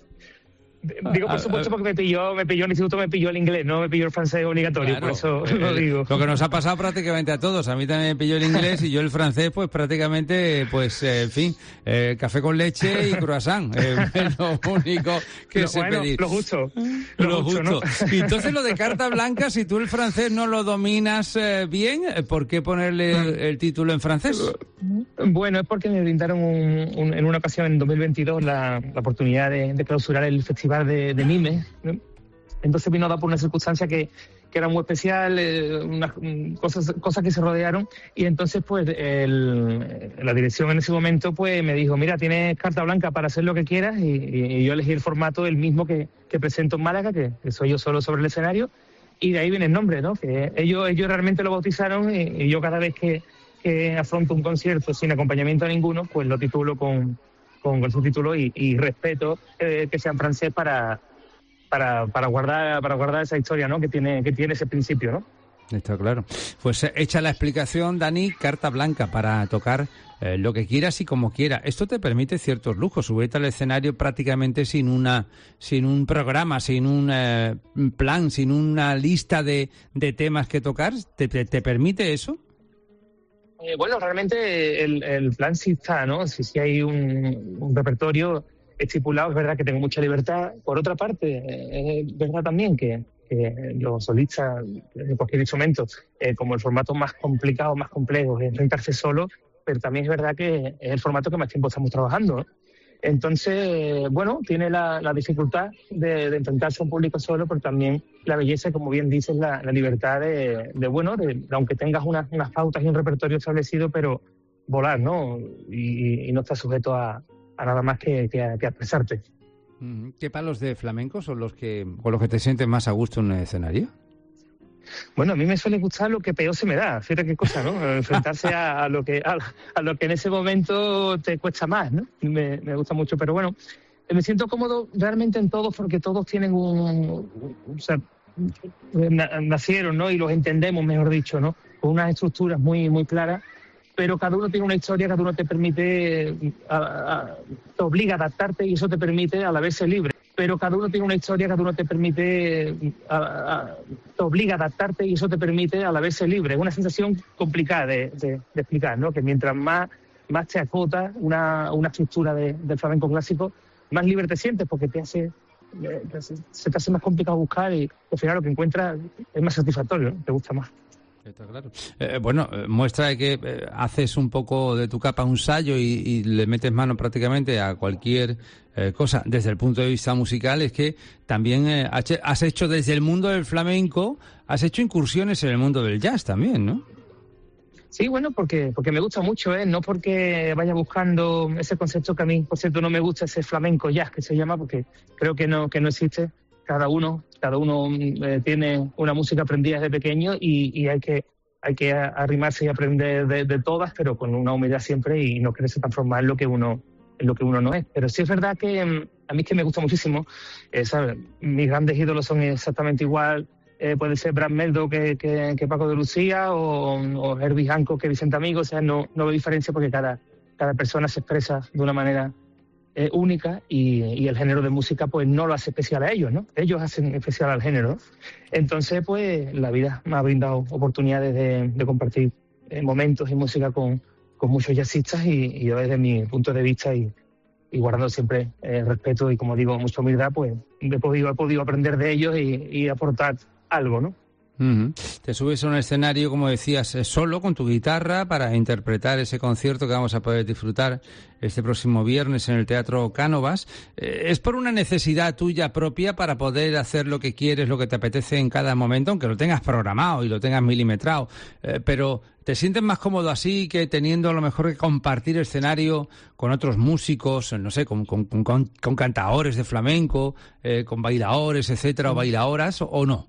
Speaker 14: Digo, por supuesto, porque me pilló el instituto, me pilló el inglés, no me pilló el francés obligatorio, claro, por eso lo digo.
Speaker 1: Lo que nos ha pasado prácticamente a todos. A mí también me pilló el inglés y yo el francés, pues prácticamente, en fin, café con leche y croissant. Es lo único que sé pedir.
Speaker 14: Lo justo.
Speaker 1: Lo justo. ¿No? Y entonces lo de Carta Blanca, si tú el francés no lo dominas bien, ¿por qué ponerle el título en francés?
Speaker 14: Bueno, es porque me brindaron en una ocasión, en 2022, la oportunidad de clausurar el festival de Nimes, ¿no? Entonces vino dado por una circunstancia que era muy especial, unas cosas que se rodearon, y entonces pues la dirección en ese momento pues me dijo, mira, tienes carta blanca para hacer lo que quieras, y yo elegí el formato el mismo que presento en Málaga, que soy yo solo sobre el escenario, y de ahí viene el nombre, ¿no? Que ellos realmente lo bautizaron, y yo cada vez que afronto un concierto sin acompañamiento a ninguno, pues lo titulo con el subtítulo, y respeto que sea en francés para guardar esa historia, ¿no? que tiene ese principio, ¿no?
Speaker 1: Está claro. Pues hecha la explicación, Dani, Carta Blanca para tocar lo que quieras y como quieras. Esto te permite ciertos lujos, subirte al escenario prácticamente sin un programa, sin un plan, sin una lista de temas que tocar. ¿Te permite eso?
Speaker 14: Bueno, realmente el plan sí está, ¿no? Sí hay un repertorio estipulado. Es verdad que tengo mucha libertad. Por otra parte, es verdad también que los solistas de cualquier instrumento, como el formato más complicado, más complejo, es enfrentarse solo, pero también es verdad que es el formato que más tiempo estamos trabajando, ¿no? Entonces, bueno, tiene la dificultad de enfrentarse a un público solo, pero también la belleza, como bien dices, la libertad de aunque tengas unas pautas y un repertorio establecido, pero volar, ¿no? Y no estar sujeto a nada más que a expresarte.
Speaker 1: ¿Qué palos de flamenco son con los que te sientes más a gusto en un escenario?
Speaker 14: Bueno, a mí me suele gustar lo que peor se me da, fíjate qué cosa, ¿no? Enfrentarse a lo que en ese momento te cuesta más, ¿no? Me gusta mucho, pero bueno, me siento cómodo realmente en todos, porque todos tienen nacieron, ¿no? Y los entendemos, mejor dicho, ¿no? Con unas estructuras muy, muy claras, pero cada uno tiene una historia, cada uno te permite, te obliga a adaptarte, y eso te permite a la vez ser libre. Pero cada uno tiene una historia, cada uno te permite, te obliga a adaptarte, y eso te permite a la vez ser libre. Es una sensación complicada de explicar, ¿no? Que mientras más te acota una estructura del flamenco clásico, más libre te sientes porque se te hace más complicado buscar y al final lo que encuentras es más satisfactorio, ¿no? Te gusta más.
Speaker 1: Está claro. Muestra de que haces un poco de tu capa un sallo y le metes mano prácticamente a cualquier cosa. Desde el punto de vista musical es que también has hecho desde el mundo del flamenco, has hecho incursiones en el mundo del jazz también, ¿no?
Speaker 14: Sí, bueno, porque me gusta mucho, no porque vaya buscando ese concepto que a mí, por cierto, no me gusta, ese flamenco jazz que se llama, porque creo que no existe. Cada uno tiene una música aprendida desde pequeño y hay que arrimarse y aprender de todas, pero con una humildad siempre y no quererse transformar en lo que uno no es. Pero sí es verdad que a mí es que me gusta muchísimo, ¿sabes? Mis grandes ídolos son exactamente igual. Puede ser Brad Meldo que Paco de Lucía o Herbie Hancock que Vicente Amigo, o sea, no veo diferencia porque cada persona se expresa de una manera única y el género de música pues no lo hace especial a ellos, ¿no? Ellos hacen especial al género. Entonces pues la vida me ha brindado oportunidades de compartir momentos y música con muchos jazzistas y yo desde mi punto de vista y guardando siempre respeto y como digo mucha humildad pues he podido aprender de ellos y aportar algo, ¿no?
Speaker 1: Uh-huh. Te subes a un escenario, como decías, solo con tu guitarra para interpretar ese concierto que vamos a poder disfrutar este próximo viernes en el Teatro Cánovas. ¿Es por una necesidad tuya propia para poder hacer lo que quieres, lo que te apetece en cada momento, aunque lo tengas programado y lo tengas milimetrado? Pero ¿te sientes más cómodo así que teniendo a lo mejor que compartir escenario con otros músicos, no sé, con cantadores de flamenco, con bailadores, etcétera, o bailadoras, o no?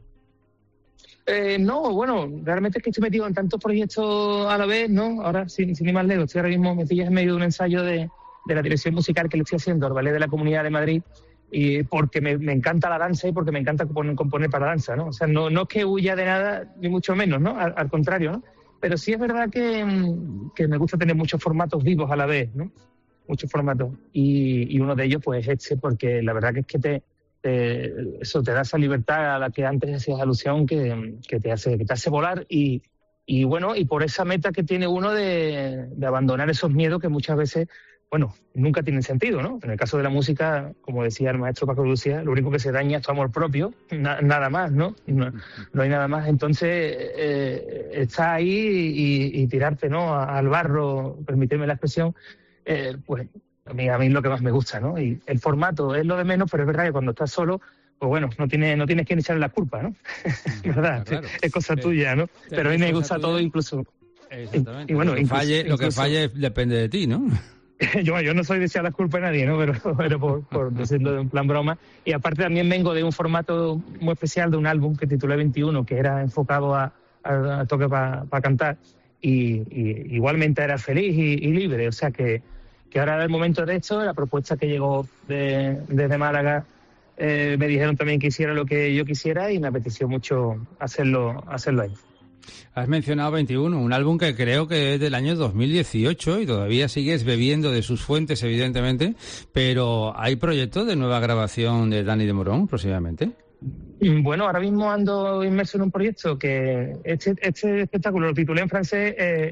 Speaker 14: No, bueno, realmente es que estoy metido en tantos proyectos a la vez, ¿no? Ahora, sin ir más lejos, estoy ahora mismo metido en medio de un ensayo de la dirección musical que le estoy haciendo al Ballet de la Comunidad de Madrid, y porque me encanta la danza y porque me encanta componer para danza, ¿no? O sea, no es que huya de nada, ni mucho menos, ¿no? Al contrario, ¿no? Pero sí es verdad que me gusta tener muchos formatos vivos a la vez, ¿no? Muchos formatos. Y uno de ellos, pues, es porque la verdad que es que eso te da esa libertad a la que antes hacías alusión que te hace volar y bueno, y por esa meta que tiene uno de abandonar esos miedos que muchas veces, bueno, nunca tienen sentido, ¿no? En el caso de la música, como decía el maestro Paco de Lucía, lo único que se daña es tu amor propio, nada más, ¿no? No hay nada más. Entonces, está ahí y tirarte, ¿no? Al barro, permíteme la expresión, pues a mí es lo que más me gusta, ¿no? Y el formato es lo de menos, pero es verdad que cuando estás solo, pues bueno, no tienes que echarle la culpa, ¿no? ¿Verdad? Claro. Es cosa tuya, ¿no? Pero a mí me gusta todo incluso.
Speaker 1: Exactamente. Y bueno, lo que falle depende de ti, ¿no?
Speaker 14: Yo no soy de echar la culpa a nadie, ¿no? Pero por decirlo en plan broma. Y aparte también vengo de un formato muy especial de un álbum que titulé 21, que era enfocado a toque para cantar. Y igualmente era feliz y libre, o sea que ahora era el momento de esto, la propuesta que llegó desde Málaga, me dijeron también que hiciera lo que yo quisiera y me apeteció mucho hacerlo ahí.
Speaker 1: Has mencionado 21, un álbum que creo que es del año 2018 y todavía sigues bebiendo de sus fuentes, evidentemente, pero ¿hay proyectos de nueva grabación de Dani de Morón próximamente?
Speaker 14: Bueno, ahora mismo ando inmerso en un proyecto que este espectáculo lo titulé en francés,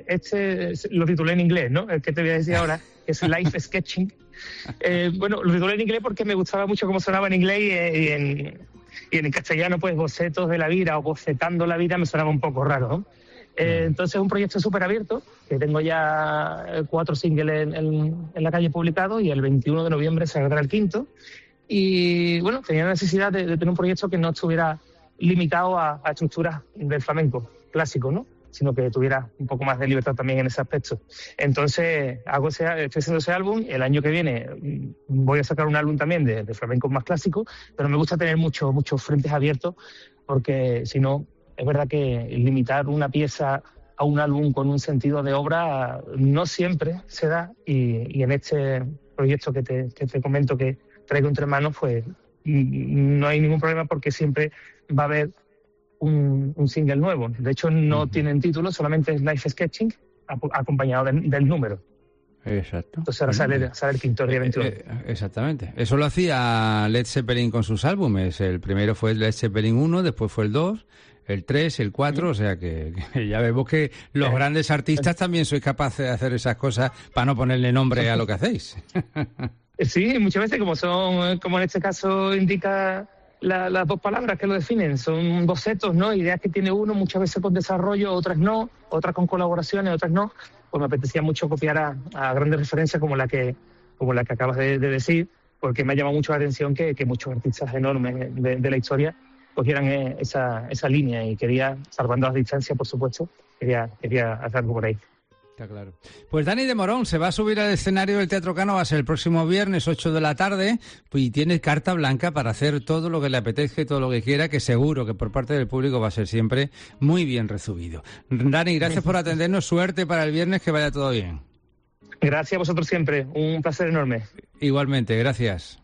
Speaker 14: lo titulé en inglés, ¿no? El que te voy a decir ahora es Life Sketching. Bueno, lo titulé en inglés porque me gustaba mucho cómo sonaba en inglés y en castellano, pues, bocetos de la vida o bocetando la vida me sonaba un poco raro, ¿no? Entonces es un proyecto súper abierto, que tengo ya 4 singles en la calle publicados y el 21 de noviembre saldrá el 5º. Y bueno, tenía la necesidad de tener un proyecto que no estuviera limitado a estructuras del flamenco clásico, ¿no? Sino que tuviera un poco más de libertad también en ese aspecto. Entonces estoy haciendo ese álbum. El año que viene voy a sacar un álbum también de flamenco más clásico, pero me gusta tener muchos frentes abiertos, porque si no, es verdad que limitar una pieza a un álbum con un sentido de obra no siempre se da, y en este proyecto que te comento que traigo entre manos, pues no hay ningún problema porque siempre va a haber un single nuevo. De hecho, no tienen título, solamente es Life Sketching, acompañado del número.
Speaker 1: Exacto.
Speaker 14: Entonces ahora sale el 5º, el día 21.
Speaker 1: Exactamente. Eso lo hacía Led Zeppelin con sus álbumes. El primero fue Led Zeppelin 1, después fue el 2, el 3, el 4, o sea que ya vemos que los grandes artistas también sois capaces de hacer esas cosas para no ponerle nombre a lo que hacéis.
Speaker 14: Sí, muchas veces, como en este caso indica las dos palabras que lo definen, son bocetos, ¿no? Ideas que tiene uno, muchas veces con desarrollo, otras no, otras con colaboraciones, otras no. Pues me apetecía mucho copiar a grandes referencias como la que acabas de decir, porque me ha llamado mucho la atención que muchos artistas enormes de la historia cogieran esa línea, y quería, salvando las distancias, por supuesto, quería hacer algo por ahí.
Speaker 1: Está claro. Pues Dani de Morón se va a subir al escenario del Teatro Cano, va a ser el próximo viernes 8 de la tarde, y tiene carta blanca para hacer todo lo que le apetezca y todo lo que quiera, que seguro que por parte del público va a ser siempre muy bien recibido. Dani, gracias por atendernos, suerte para el viernes, que vaya todo bien.
Speaker 14: Gracias a vosotros siempre, un placer enorme.
Speaker 1: Igualmente, gracias.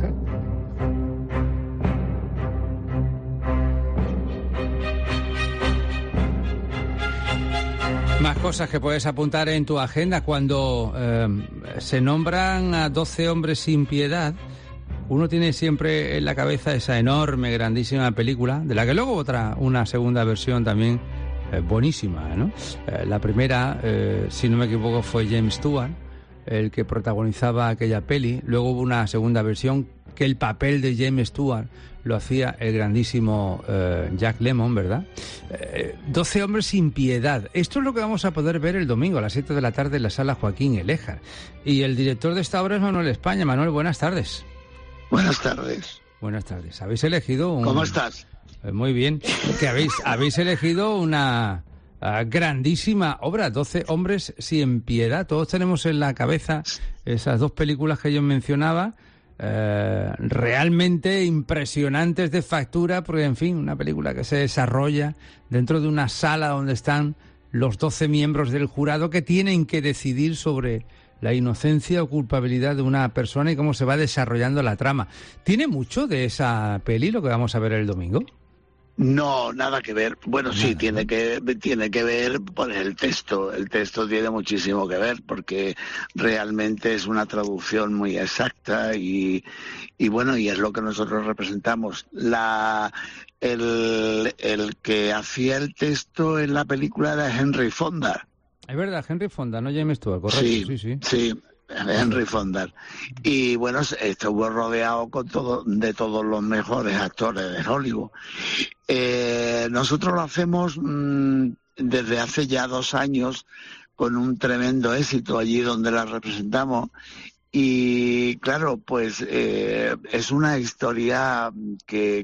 Speaker 1: Más cosas que puedes apuntar en tu agenda. Cuando se nombran a 12 hombres sin piedad, uno tiene siempre en la cabeza esa enorme, grandísima película, de la que luego una segunda versión también buenísima, ¿no? La primera, si no me equivoco, fue James Stewart, el que protagonizaba aquella peli. Luego hubo una segunda versión que el papel de James Stewart lo hacía el grandísimo Jack Lemmon, ¿verdad? 12 hombres sin piedad. Esto es lo que vamos a poder ver el domingo a las 7 de la tarde en la Sala Joaquín Eléjar. Y el director de esta obra es Manuel España. Manuel, buenas tardes.
Speaker 15: Buenas tardes.
Speaker 1: Buenas tardes. ¿Habéis elegido un...
Speaker 15: ¿Cómo estás?
Speaker 1: Muy bien. Que habéis elegido una grandísima obra, 12 hombres sin piedad. Todos tenemos en la cabeza esas dos películas que yo mencionaba, realmente impresionantes de factura, porque, en fin, una película que se desarrolla dentro de una sala donde están los 12 miembros del jurado que tienen que decidir sobre la inocencia o culpabilidad de una persona y cómo se va desarrollando la trama. ¿Tiene mucho de esa peli lo que vamos a ver el domingo?
Speaker 15: No, nada que ver. Bueno, sí, tiene que ver por el texto. El texto tiene muchísimo que ver porque realmente es una traducción muy exacta y bueno, y es lo que nosotros representamos. El que hacía el texto en la película era Henry Fonda.
Speaker 1: Es verdad, Henry Fonda, no James Stewart, correcto. Sí.
Speaker 15: Henry Fonda. Y bueno, estuvo rodeado de todos los mejores actores de Hollywood. Nosotros lo hacemos desde hace ya 2 años con un tremendo éxito allí donde la representamos. Y claro, pues es una historia que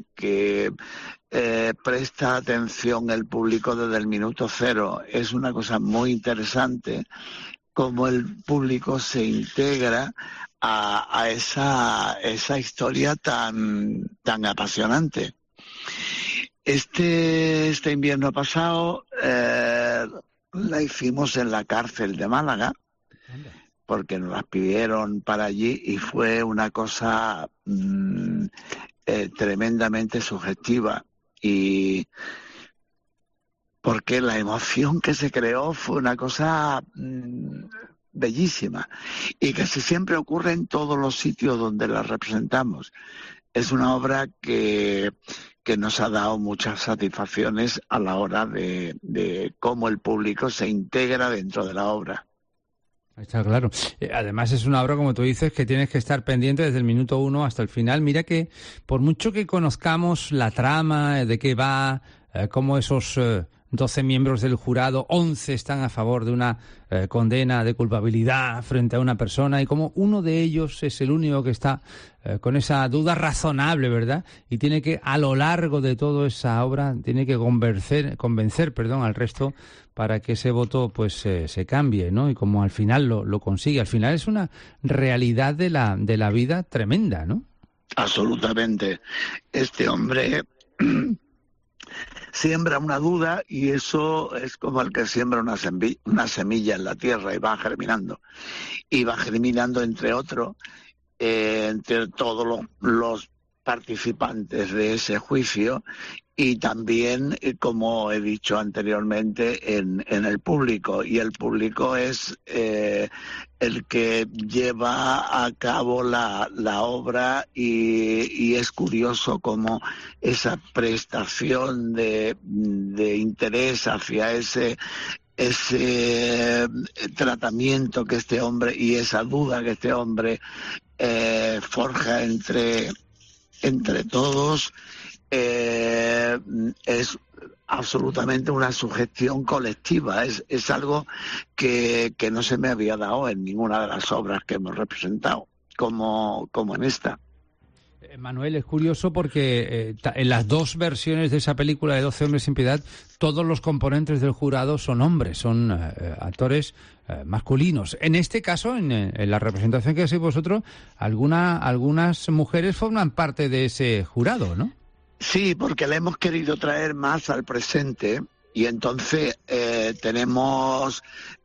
Speaker 15: presta atención el público desde el minuto cero. Es una cosa muy interesante cómo el público se integra a esa historia tan apasionante. Este invierno pasado la hicimos en la cárcel de Málaga, porque nos las pidieron para allí y fue una cosa tremendamente sugestiva, y porque la emoción que se creó fue una cosa bellísima y casi siempre ocurre en todos los sitios donde la representamos. Es una obra que nos ha dado muchas satisfacciones a la hora de cómo el público se integra dentro de la obra.
Speaker 1: Está claro. Además es una obra, como tú dices, que tienes que estar pendiente desde el minuto 1 hasta el final. Mira que por mucho que conozcamos la trama, de qué va, cómo esos 12 miembros del jurado, 11 están a favor de una condena de culpabilidad frente a una persona, y como uno de ellos es el único que está con esa duda razonable, ¿verdad? Y tiene que, a lo largo de toda esa obra, tiene que convencer al resto para que ese voto pues se cambie, ¿no? Y como al final lo consigue. Al final es una realidad de la vida tremenda, ¿no?
Speaker 15: Absolutamente. Este hombre siembra una duda, y eso es como el que siembra una semilla en la tierra y va germinando. Y va germinando entre otros, entre todos los participantes de ese juicio, y también, como he dicho anteriormente, en el público. Y el público es el que lleva a cabo la obra, y es curioso cómo esa prestación de interés hacia ese tratamiento que este hombre, y esa duda que este hombre forja entre todos, es absolutamente una sugestión colectiva. Es algo que no se me había dado en ninguna de las obras que hemos representado, como en esta.
Speaker 1: Manuel, es curioso porque en las dos versiones de esa película de 12 hombres sin piedad, todos los componentes del jurado son hombres, son actores masculinos. En este caso, en la representación que hacéis vosotros, algunas mujeres forman parte de ese jurado, ¿no?
Speaker 15: Sí, porque le hemos querido traer más al presente y entonces tenemos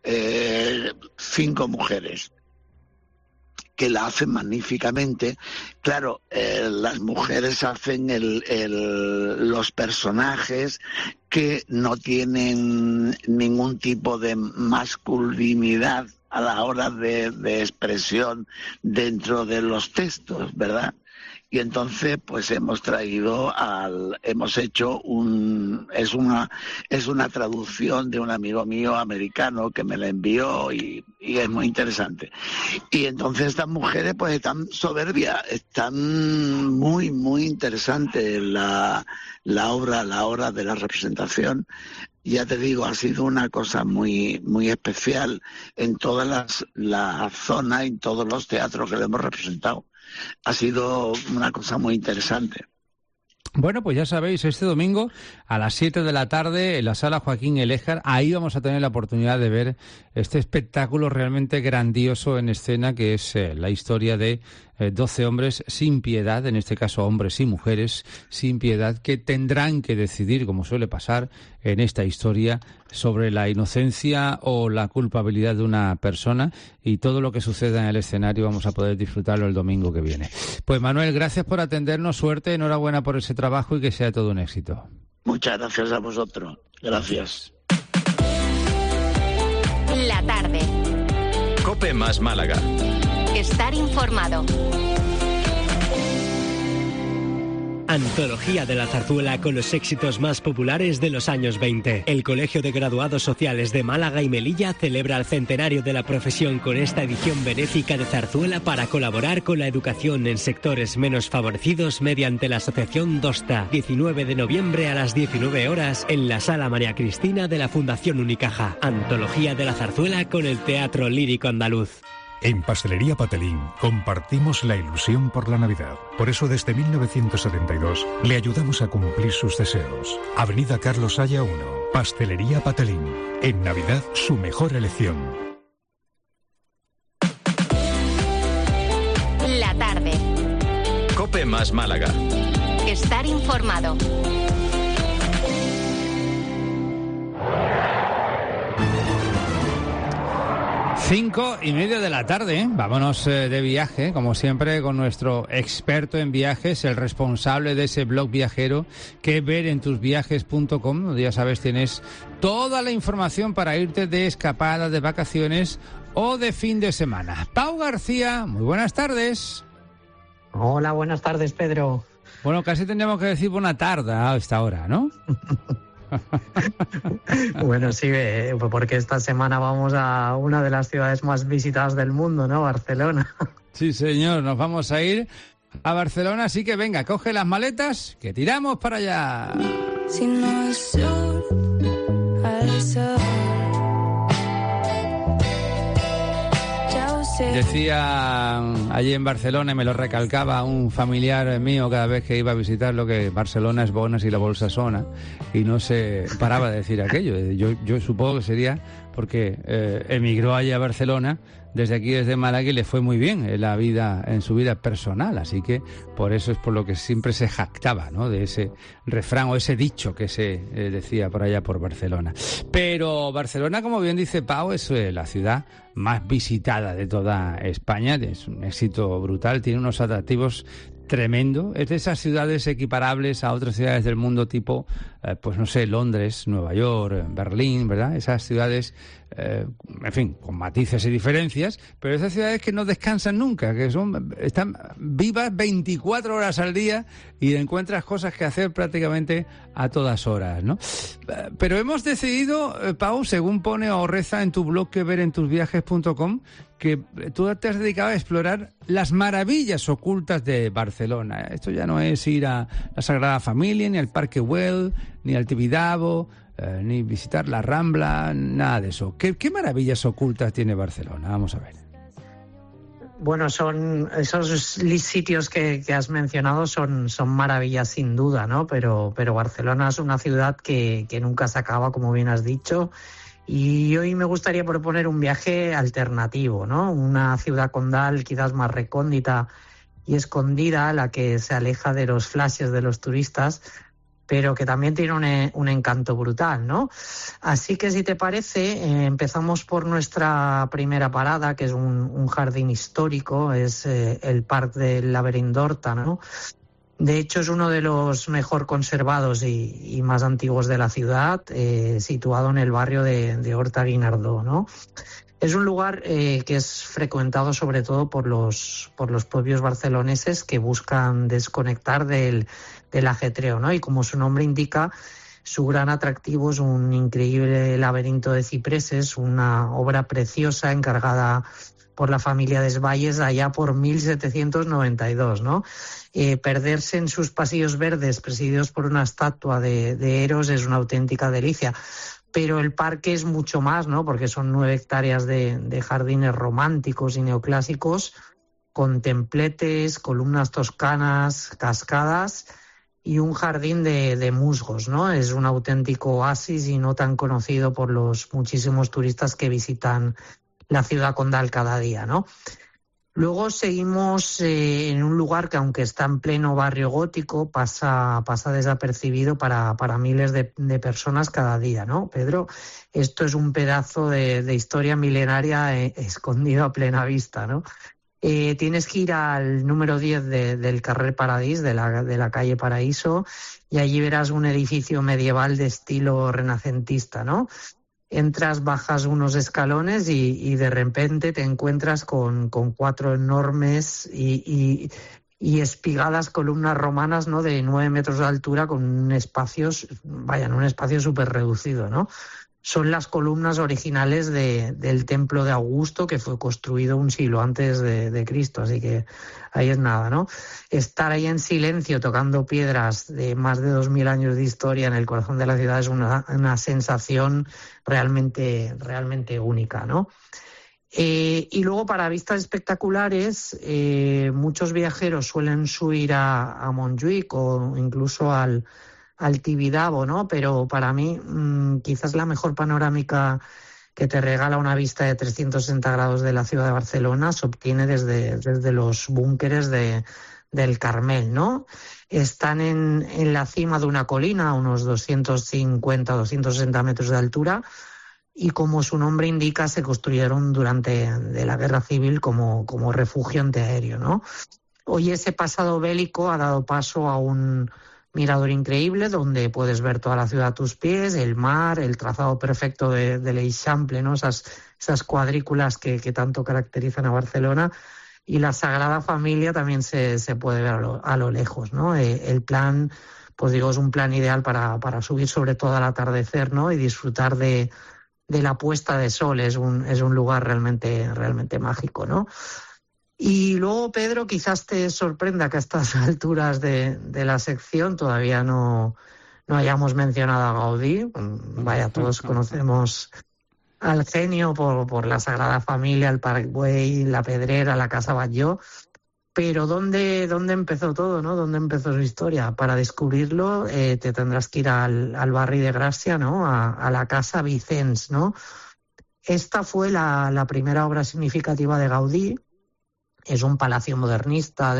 Speaker 15: 5 mujeres que la hacen magníficamente. Claro, las mujeres hacen los personajes que no tienen ningún tipo de masculinidad a la hora de expresión dentro de los textos, ¿verdad? Y entonces, pues hemos hecho es una traducción de un amigo mío americano que me la envió y es muy interesante. Y entonces estas mujeres pues están soberbias, están muy, muy interesantes la obra de la representación. Ya te digo, ha sido una cosa muy, muy especial en todas las zonas, en todos los teatros que le hemos representado. Ha sido una cosa muy interesante.
Speaker 1: Bueno, pues ya sabéis, este domingo a las 7 de la tarde en la Sala Joaquín Eléjar, ahí vamos a tener la oportunidad de ver este espectáculo realmente grandioso en escena, que es la historia de 12 hombres sin piedad, en este caso hombres y mujeres sin piedad, que tendrán que decidir, como suele pasar en esta historia, sobre la inocencia o la culpabilidad de una persona, y todo lo que suceda en el escenario vamos a poder disfrutarlo el domingo que viene. Pues Manuel, gracias por atendernos, suerte, enhorabuena por ese trabajo y que sea todo un éxito.
Speaker 15: Muchas gracias a vosotros. Gracias.
Speaker 3: La tarde.
Speaker 6: COPE más Málaga.
Speaker 3: Estar informado.
Speaker 16: Antología de la zarzuela con los éxitos más populares de los años 20. El Colegio de Graduados Sociales de Málaga y Melilla celebra el centenario de la profesión con esta edición benéfica de zarzuela para colaborar con la educación en sectores menos favorecidos mediante la asociación DOSTA. 19 de noviembre a las 19 horas en la Sala María Cristina de la Fundación Unicaja. Antología de la zarzuela con el Teatro Lírico Andaluz.
Speaker 17: En Pastelería Patelín compartimos la ilusión por la Navidad. Por eso desde 1972 le ayudamos a cumplir sus deseos. Avenida Carlos Haya 1, Pastelería Patelín. En Navidad su mejor elección.
Speaker 3: La tarde.
Speaker 6: COPE más Málaga.
Speaker 3: Estar informado.
Speaker 1: Cinco y media de la tarde, vámonos de viaje, como siempre, con nuestro experto en viajes, el responsable de ese blog viajero, que es verentusviajes.com, donde ya sabes, tienes toda la información para irte de escapada, de vacaciones o de fin de semana. Pau García, muy buenas tardes.
Speaker 18: Hola, buenas tardes, Pedro.
Speaker 1: Bueno, casi tendríamos que decir buena tarde a esta hora, ¿no?
Speaker 18: Bueno, sí, porque esta semana vamos a una de las ciudades más visitadas del mundo, ¿no? Barcelona.
Speaker 1: Sí, señor, nos vamos a ir a Barcelona, así que venga, coge las maletas, que tiramos para allá.
Speaker 12: Si no es sur, al sol.
Speaker 1: Decía allí en Barcelona, y me lo recalcaba un familiar mío cada vez que iba a visitarlo, que Barcelona es bona si la bolsa sona, y no se paraba de decir aquello. Yo supongo que sería porque emigró allí a Barcelona desde aquí, desde Málaga, y le fue muy bien en su vida personal, así que por eso es por lo que siempre se jactaba, ¿no?, de ese refrán o ese dicho que se decía por allá por Barcelona. Pero Barcelona, como bien dice Pau, es la ciudad más visitada de toda España, es un éxito brutal, tiene unos atractivos tremendo, es de esas ciudades equiparables a otras ciudades del mundo tipo, pues no sé, Londres, Nueva York, Berlín, ¿verdad? Esas ciudades en fin, con matices y diferencias, pero esas ciudades que no descansan nunca, que están vivas 24 horas al día y encuentras cosas que hacer prácticamente a todas horas, ¿no? Pero hemos decidido, Pau, según pone o reza en tu blog queverentusviajes.com, que tú te has dedicado a explorar las maravillas ocultas de Barcelona. Esto ya no es ir a la Sagrada Familia, ni al Parque Güell, ni al Tibidabo, ni visitar la Rambla, nada de eso. ¿Qué maravillas ocultas tiene Barcelona? Vamos a ver.
Speaker 18: Bueno, son esos sitios que has mencionado son maravillas sin duda, ¿no? Pero Barcelona es una ciudad que nunca se acaba, como bien has dicho. Y hoy me gustaría proponer un viaje alternativo, ¿no? Una ciudad condal quizás más recóndita y escondida, la que se aleja de los flashes de los turistas, pero que también tiene un encanto brutal, ¿no? Así que, si te parece, empezamos por nuestra primera parada, que es un jardín histórico, es el Parc del Laberint d'Horta, ¿no? De hecho, es uno de los mejor conservados y más antiguos de la ciudad, situado en el barrio de Horta Guinardó, ¿no? Es un lugar que es frecuentado sobre todo por los propios barceloneses que buscan desconectar del ajetreo, ¿no? Y como su nombre indica, su gran atractivo es un increíble laberinto de cipreses, una obra preciosa encargada por la familia Desvalles allá por 1792, ¿no? Perderse en sus pasillos verdes presididos por una estatua de Eros es una auténtica delicia. Pero el parque es mucho más, ¿no? Porque son 9 hectáreas de jardines románticos y neoclásicos, con templetes, columnas toscanas, cascadas y un jardín de musgos, ¿no? Es un auténtico oasis y no tan conocido por los muchísimos turistas que visitan la ciudad condal cada día, ¿no? Luego seguimos en un lugar que, aunque está en pleno barrio gótico, pasa desapercibido para miles de personas cada día, ¿no? Pedro, esto es un pedazo de historia milenaria escondido a plena vista, ¿no? Tienes que ir al número 10 del Carrer Paradís, de la calle Paraíso, y allí verás un edificio medieval de estilo renacentista, ¿no? Entras, bajas unos escalones y de repente te encuentras con 4 enormes y espigadas columnas romanas, ¿no? De 9 metros de altura, con un espacio súper reducido, ¿no? Son las columnas originales del templo de Augusto, que fue construido un siglo antes de Cristo, así que ahí es nada, ¿no? Estar ahí en silencio tocando piedras de más de 2000 años de historia en el corazón de la ciudad es una sensación realmente única, ¿no? Y luego, para vistas espectaculares, muchos viajeros suelen subir a Montjuïc o incluso al Tibidabo, ¿no? Pero para mí, quizás la mejor panorámica que te regala una vista de 360 grados de la ciudad de Barcelona se obtiene desde los búnkeres del Carmel, ¿no? Están en la cima de una colina, a unos 250 o 260 metros de altura, y como su nombre indica, se construyeron durante la Guerra Civil como refugio antiaéreo, ¿no? Hoy ese pasado bélico ha dado paso a un mirador increíble donde puedes ver toda la ciudad a tus pies, el mar, el trazado perfecto de l'Eixample, ¿no? Esas cuadrículas que tanto caracterizan a Barcelona, y la Sagrada Familia también se puede ver a lo lejos, ¿no? El plan, pues digo, es un plan ideal para subir sobre todo al atardecer, ¿no? Y disfrutar de la puesta de sol. Es un lugar realmente mágico, ¿no? Y luego, Pedro, quizás te sorprenda que a estas alturas de la sección todavía no hayamos mencionado a Gaudí. Vaya, todos conocemos al genio por la Sagrada Familia, el Parc Güell, la Pedrera, la Casa Batlló. Pero ¿dónde empezó todo, no? ¿Dónde empezó su historia? Para descubrirlo te tendrás que ir al barri de Gràcia, ¿no? A la Casa Vicens, ¿no? Esta fue la primera obra significativa de Gaudí. Es un palacio modernista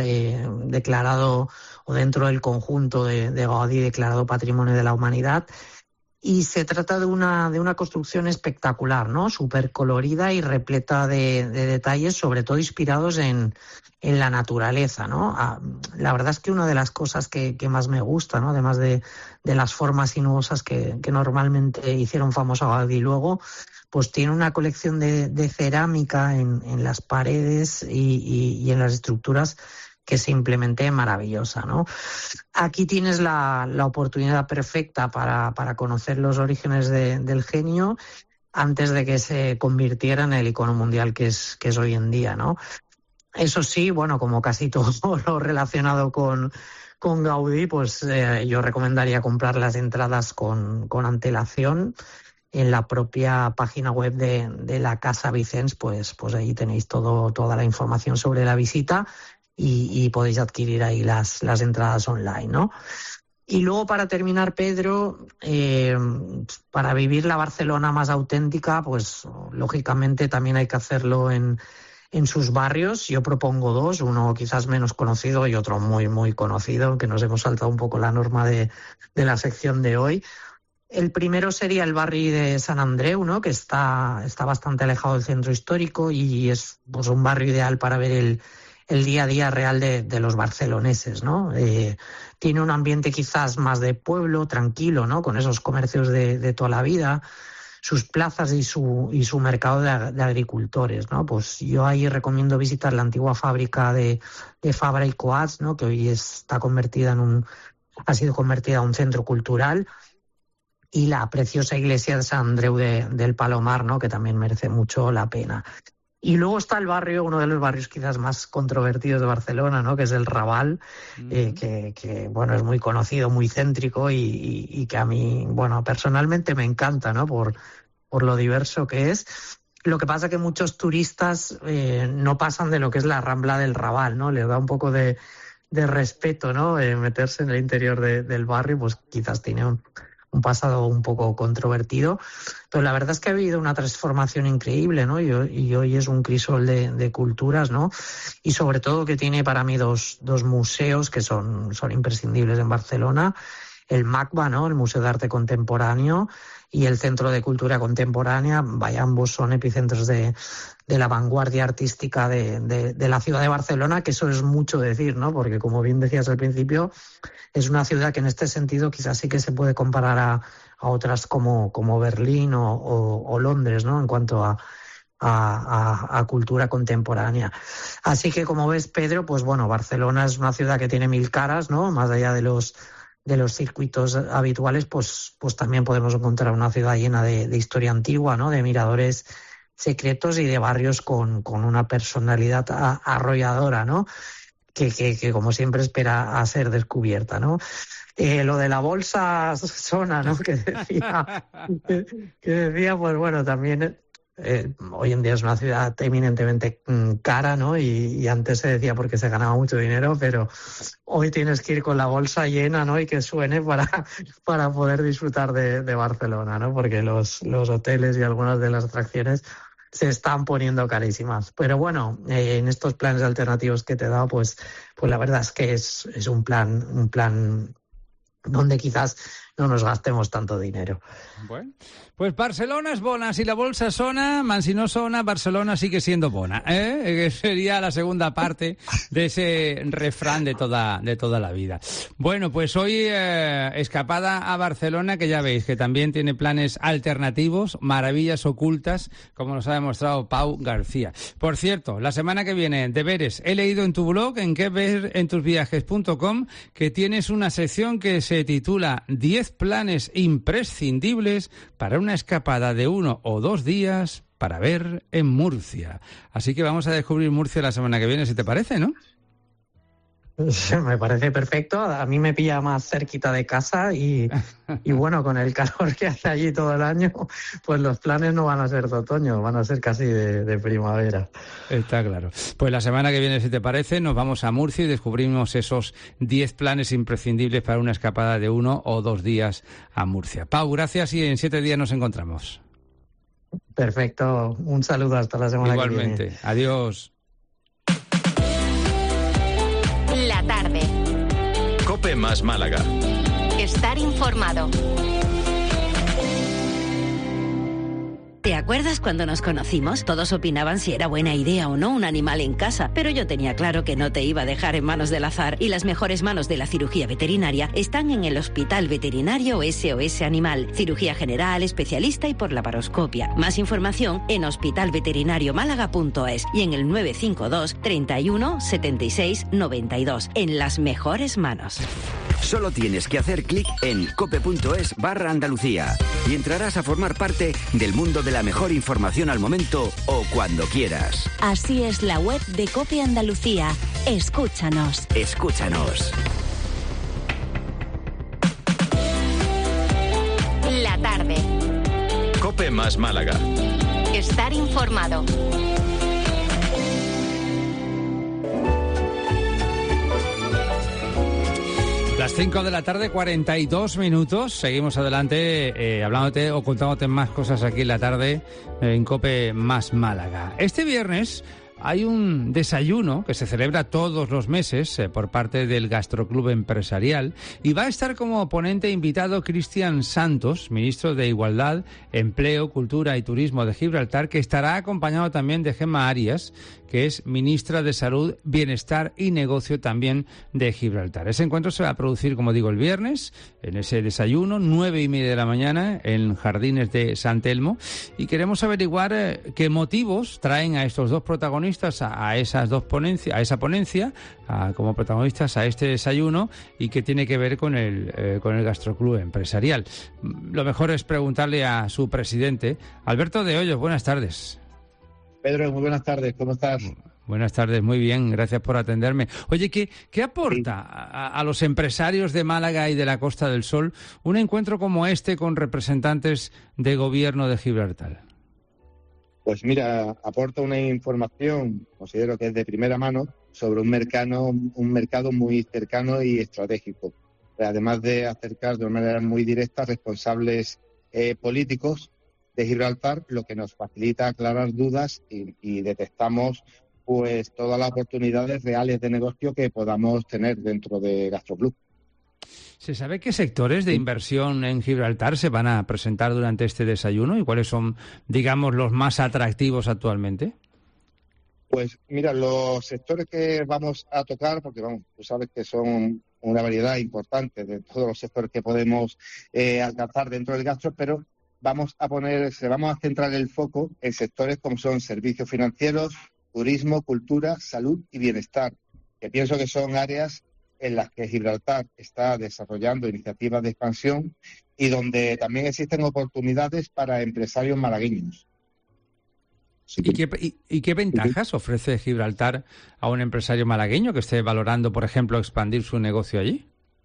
Speaker 18: declarado, o dentro del conjunto de Gaudí, declarado Patrimonio de la Humanidad. Y se trata de una construcción espectacular, ¿no? Súper colorida y repleta de detalles, sobre todo inspirados en la naturaleza, ¿no? La verdad es que una de las cosas que más me gusta, ¿no? Además de las formas sinuosas que normalmente hicieron famoso a Gaudí luego, pues tiene una colección de cerámica en las paredes y en las estructuras que es simplemente maravillosa, ¿no? Aquí tienes la oportunidad perfecta para conocer los orígenes del genio antes de que se convirtiera en el icono mundial que es hoy en día, ¿no? Eso sí, bueno, como casi todo lo relacionado con Gaudí, pues yo recomendaría comprar las entradas con antelación. En la propia página web de la Casa Vicens, pues ahí tenéis toda la información sobre la visita y podéis adquirir ahí las entradas online, ¿no? Y luego, para terminar, Pedro, para vivir la Barcelona más auténtica, pues lógicamente también hay que hacerlo en sus barrios. Yo propongo dos, uno quizás menos conocido y otro muy, muy conocido, que nos hemos saltado un poco la norma de la sección de hoy. El primero sería el barrio de Sant Andreu, ¿no? Que está bastante alejado del centro histórico y es pues un barrio ideal para ver el día a día real de los barceloneses, ¿no? Tiene un ambiente quizás más de pueblo, tranquilo, ¿no? Con esos comercios de toda la vida, sus plazas y su mercado de agricultores, ¿no? Pues yo ahí recomiendo visitar la antigua fábrica de Fabra y Coats, ¿no? Que hoy ha sido convertida a un centro cultural, y la preciosa iglesia de Sant Andreu del Palomar, ¿no? Que también merece mucho la pena. Y luego está el barrio, uno de los barrios quizás más controvertidos de Barcelona, ¿no? Que es el Raval, que bueno, es muy conocido, muy céntrico y que a mí, bueno, personalmente me encanta, ¿no? Por lo diverso que es. Lo que pasa es que muchos turistas no pasan de lo que es la Rambla del Raval, ¿no? Les da un poco de respeto, ¿no? Meterse en el interior del barrio, pues quizás tiene un pasado un poco controvertido, pero la verdad es que ha habido una transformación increíble, ¿no? Y hoy es un crisol de culturas, ¿no? Y sobre todo que tiene para mí dos museos que son imprescindibles en Barcelona: el MACBA, ¿no? El Museo de Arte Contemporáneo, y el Centro de Cultura Contemporánea. Vaya, ambos son epicentros de la vanguardia artística de la ciudad de Barcelona, que eso es mucho decir, ¿no? Porque, como bien decías al principio, es una ciudad que en este sentido quizás sí que se puede comparar a otras como Berlín o Londres, ¿no? En cuanto a cultura contemporánea. Así que, como ves, Pedro, pues bueno, Barcelona es una ciudad que tiene mil caras, ¿no? Más allá de los circuitos habituales, pues también podemos encontrar una ciudad llena de historia antigua, ¿no? De miradores secretos y de barrios con una personalidad arrolladora, ¿no? Que como siempre espera a ser descubierta, ¿no? Lo de la bolsa Sona, ¿no? Que decía, pues bueno, también hoy en día es una ciudad eminentemente cara, ¿no? Y antes se decía porque se ganaba mucho dinero, pero hoy tienes que ir con la bolsa llena, ¿no? Y que suene para poder disfrutar de Barcelona, ¿no? Porque los hoteles y algunas de las atracciones se están poniendo carísimas. Pero bueno, en estos planes alternativos que te he dado, pues la verdad es que es un plan donde quizás no nos gastemos tanto dinero.
Speaker 1: Bueno, pues Barcelona es bona. Si la bolsa sona, man, si no sona, Barcelona sigue siendo bona, ¿eh? Que sería la segunda parte de ese refrán de toda la vida. Bueno, pues hoy escapada a Barcelona, que ya veis que también tiene planes alternativos, maravillas ocultas, como nos ha demostrado Pau García. Por cierto, la semana que viene, deberes. He leído en tu blog, en queverentusviajes.com, que tienes una sección que se titula 10 planes imprescindibles para una escapada de 1 o 2 días para ver en Murcia. Así que vamos a descubrir Murcia la semana que viene, si te parece, ¿no?
Speaker 18: Me parece perfecto. A mí me pilla más cerquita de casa y bueno, con el calor que hace allí todo el año, pues los planes no van a ser de otoño, van a ser casi de primavera.
Speaker 1: Está claro. Pues la semana que viene, si te parece, nos vamos a Murcia y descubrimos esos 10 planes imprescindibles para una escapada de 1 o 2 días a Murcia. Pau, gracias, y en 7 días nos encontramos.
Speaker 18: Perfecto. Un saludo, hasta la semana que viene.
Speaker 1: Igualmente. Adiós.
Speaker 3: La tarde.
Speaker 6: COPE más Málaga.
Speaker 3: Estar informado.
Speaker 19: ¿Te acuerdas cuando nos conocimos? Todos opinaban si era buena idea o no un animal en casa, pero yo tenía claro que no te iba a dejar en manos del azar, y las mejores manos de la cirugía veterinaria están en el Hospital Veterinario SOS Animal. Cirugía general, especialista y por laparoscopia. Más información en hospitalveterinariomálaga.es y en el 952 31 76 92. En las mejores manos.
Speaker 20: Solo tienes que hacer clic en cope.es/Andalucía y entrarás a formar parte del mundo de la mejor información al momento o cuando quieras.
Speaker 3: Así es la web de COPE Andalucía. Escúchanos.
Speaker 20: Escúchanos.
Speaker 3: La tarde.
Speaker 6: COPE más Málaga.
Speaker 3: Estar informado.
Speaker 1: Las 5 de la tarde, 42 minutos. Seguimos adelante hablándote o contándote más cosas aquí en la tarde en COPE más Málaga. Este viernes hay un desayuno que se celebra todos los meses por parte del Gastroclub Empresarial y va a estar como ponente invitado Cristian Santos, ministro de Igualdad, Empleo, Cultura y Turismo de Gibraltar, que estará acompañado también de Gemma Arias, que es ministra de Salud, Bienestar y Negocio también de Gibraltar. Ese encuentro se va a producir, como digo, el viernes, en ese desayuno, 9:30 de la mañana, en Jardines de San Telmo, y queremos averiguar qué motivos traen a estos dos protagonistas a esas dos ponencias, a esa ponencia, como protagonistas a este desayuno, y qué tiene que ver con el Gastroclub Empresarial. Lo mejor es preguntarle a su presidente, Alberto de Hoyos. Buenas tardes.
Speaker 21: Pedro, muy buenas tardes, ¿cómo estás?
Speaker 1: Buenas tardes, muy bien, gracias por atenderme. Oye, ¿qué aporta a los empresarios de Málaga y de la Costa del Sol un encuentro como este con representantes de gobierno de Gibraltar?
Speaker 21: Pues mira, aporta una información, considero que es de primera mano, sobre un mercado muy cercano y estratégico. Además de acercar de una manera muy directa responsables políticos de Gibraltar, lo que nos facilita aclarar dudas y detectamos pues todas las oportunidades reales de negocio que podamos tener dentro de Gastroclub.
Speaker 1: ¿Se sabe qué sectores de inversión en Gibraltar se van a presentar durante este desayuno y cuáles son, digamos, los más atractivos actualmente?
Speaker 21: Pues mira, los sectores que vamos a tocar, porque vamos, tú sabes que son una variedad importante de todos los sectores que podemos alcanzar dentro del gastro, pero vamos a centrar el foco en sectores como son servicios financieros, turismo, cultura, salud y bienestar, que pienso que son áreas en las que Gibraltar está desarrollando iniciativas de expansión y donde también existen oportunidades para empresarios malagueños.
Speaker 1: ¿Y qué ventajas ofrece Gibraltar a un empresario malagueño que esté valorando, por ejemplo, expandir su negocio allí?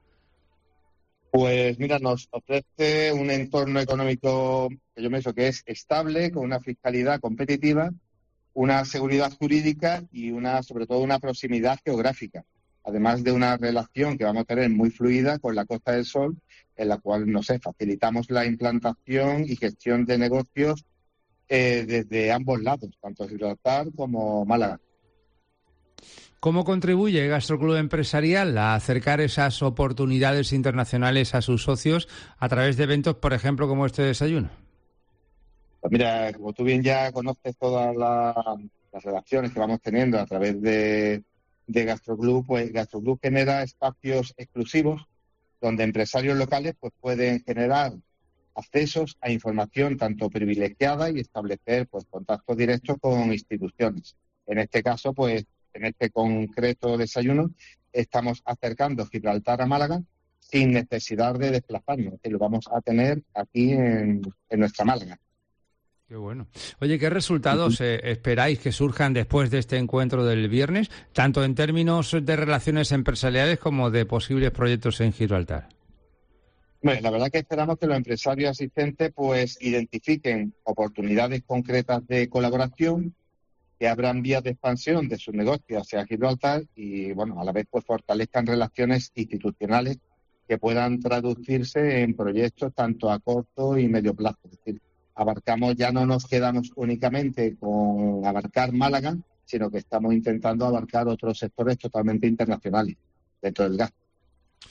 Speaker 21: Pues mira, nos ofrece un entorno económico que yo pienso que es estable, con una fiscalidad competitiva, una seguridad jurídica y sobre todo una proximidad geográfica, además de una relación que vamos a tener muy fluida con la Costa del Sol, en la cual, facilitamos la implantación y gestión de negocios desde ambos lados, tanto Gibraltar como Málaga.
Speaker 1: ¿Cómo contribuye Gastroclub Empresarial a acercar esas oportunidades internacionales a sus socios a través de eventos, por ejemplo, como este desayuno?
Speaker 21: Pues mira, como tú bien ya conoces todas las relaciones que vamos teniendo a través de Gastroclub, pues Gastroclub genera espacios exclusivos donde empresarios locales pues pueden generar accesos a información tanto privilegiada y establecer pues contactos directos con instituciones. En este caso, pues en este concreto desayuno estamos acercando Gibraltar a Málaga sin necesidad de desplazarnos, que lo vamos a tener aquí en nuestra Málaga.
Speaker 1: Qué bueno. Oye, ¿qué resultados esperáis que surjan después de este encuentro del viernes, tanto en términos de relaciones empresariales como de posibles proyectos en Gibraltar?
Speaker 21: Bueno, la verdad que esperamos que los empresarios asistentes pues identifiquen oportunidades concretas de colaboración, que abran vías de expansión de sus negocios hacia Gibraltar y, a la vez pues fortalezcan relaciones institucionales que puedan traducirse en proyectos tanto a corto y medio plazo. Es decir, ya no nos quedamos únicamente con abarcar Málaga, sino que estamos intentando abarcar otros sectores totalmente internacionales dentro del gas.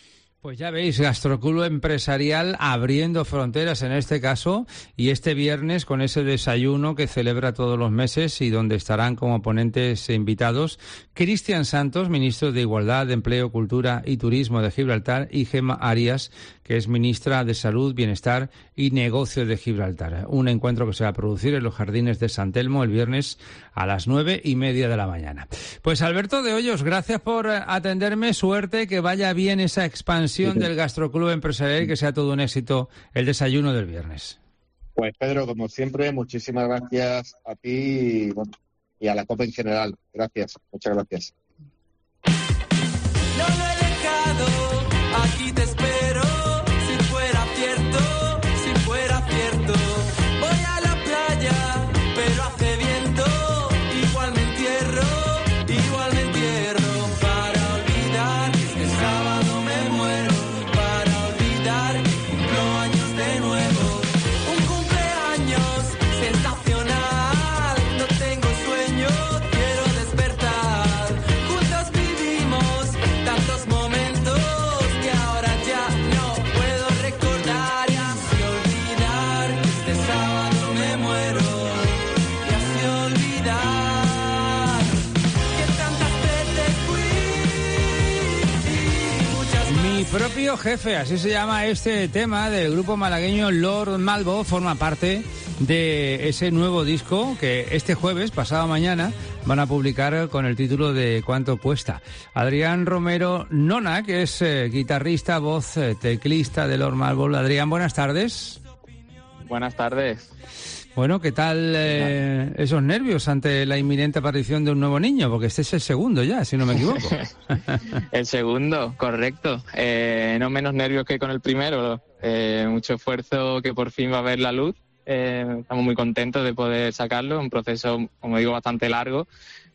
Speaker 1: Pues ya veis, Gastroclub Empresarial abriendo fronteras en este caso, y este viernes con ese desayuno que celebra todos los meses y donde estarán como ponentes invitados Cristian Santos, ministro de Igualdad, Empleo, Cultura y Turismo de Gibraltar, y Gemma Arias, que es ministra de Salud, Bienestar y Negocios de Gibraltar. Un encuentro que se va a producir en los Jardines de San Telmo el viernes a las 9:30 de la mañana. Pues Alberto de Hoyos, gracias por atenderme. Suerte, que vaya bien esa expansión del Gastroclub Empresarial y que sea todo un éxito el desayuno del viernes.
Speaker 21: Pues Pedro, como siempre, muchísimas gracias a ti y a la COPE en general. Gracias, muchas gracias.
Speaker 12: No lo he dejado, aquí te espero. Si fuera cierto, si fuera cierto. Voy a la playa, pero hace viento. Igual me entierro, igual me entierro. Para olvidar que este sábado me muero. Para olvidar que cumplo años de nuevo. Un cumpleaños sensacional. No tengo sueño, quiero despertar. Juntos vivimos tantos momentos que ahora ya no puedo recordar. Y así olvidar que este sábado me muero. Y así olvidar que tantas veces fui y muchas más.
Speaker 1: Mi propio jefe, así se llama este tema del grupo malagueño Lord Malvo, forma parte de ese nuevo disco que este jueves, pasado mañana, van a publicar con el título de ¿Cuánto cuesta? Adrián Romero Nona, que es guitarrista, voz, teclista de Lord Malvo. Adrián, buenas tardes.
Speaker 2: Buenas tardes.
Speaker 1: Bueno, ¿qué tal esos nervios ante la inminente aparición de un nuevo niño? Porque este es el segundo ya, si no me equivoco.
Speaker 2: El segundo, correcto. No menos nervios que con el primero. Mucho esfuerzo que por fin va a ver la luz. Estamos muy contentos de poder sacarlo. Un proceso, como digo, bastante largo.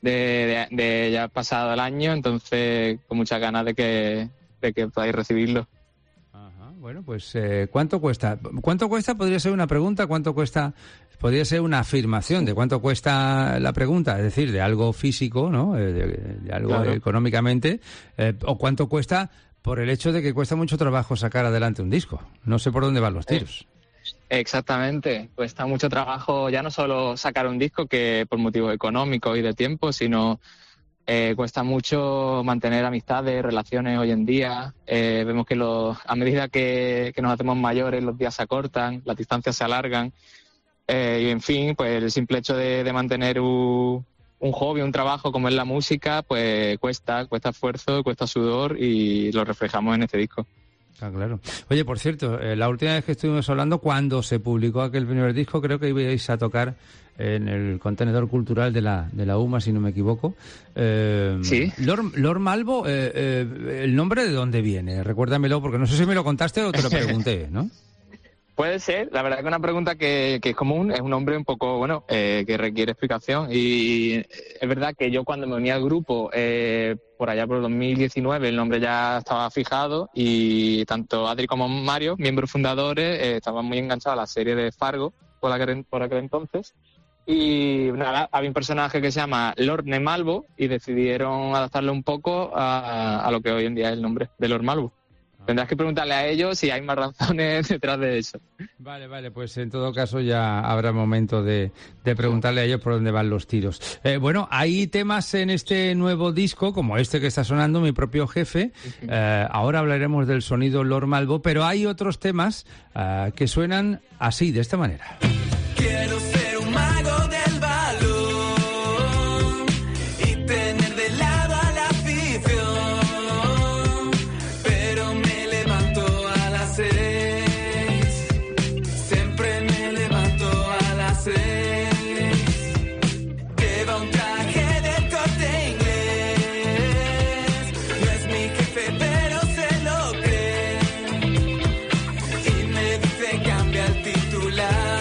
Speaker 2: De ya pasado el año, entonces con muchas ganas de que podáis recibirlo.
Speaker 1: Bueno, pues ¿cuánto cuesta? ¿Cuánto cuesta? Podría ser una pregunta. ¿Cuánto cuesta? Podría ser una afirmación de cuánto cuesta la pregunta, es decir, de algo físico, ¿no? De algo
Speaker 2: Claro.
Speaker 1: económicamente, o cuánto cuesta por el hecho de que cuesta mucho trabajo sacar adelante un disco. No sé por dónde van los tiros.
Speaker 2: Exactamente, cuesta mucho trabajo ya no solo sacar un disco, que por motivos económicos y de tiempo, sino cuesta mucho mantener amistades, relaciones hoy en día. Vemos que a medida que nos hacemos mayores, los días se acortan, las distancias se alargan, y en fin, pues el simple hecho de mantener un hobby, un trabajo como es la música, pues cuesta esfuerzo, cuesta sudor, y lo reflejamos en este disco.
Speaker 1: Ah, claro. Oye, por cierto, la última vez que estuvimos hablando, cuando se publicó aquel primer disco, creo que ibais a tocar en el contenedor cultural de la UMA, si no me equivoco.
Speaker 2: Sí.
Speaker 1: Lord Malvo, ¿el nombre de dónde viene? Recuérdamelo, porque no sé si me lo contaste o te lo pregunté, ¿no?
Speaker 2: Puede ser, la verdad que una pregunta que es común, es un nombre un poco, bueno, que requiere explicación, y es verdad que yo cuando me uní al grupo, por allá por 2019, el nombre ya estaba fijado, y tanto Adri como Mario, miembros fundadores, estaban muy enganchados a la serie de Fargo por aquel entonces, y nada, había un personaje que se llama Lord Malvo y decidieron adaptarlo un poco a lo que hoy en día es el nombre de Lord Malvo. Tendrás que preguntarle a ellos si hay más razones detrás de eso.
Speaker 1: Vale, pues en todo caso ya habrá momento de preguntarle a ellos por dónde van los tiros. Bueno, hay temas en este nuevo disco, como este que está sonando, Mi propio jefe. Ahora hablaremos del sonido Lord Malvo, pero hay otros temas que suenan así, de esta manera.
Speaker 12: Quiero ser un mago del balón y tener de lado a la afición, pero me levanto a las 6, siempre me levanto a las 6. Lleva un traje del Corte Inglés, no es mi jefe pero se lo cree, y me dice cambia el titular.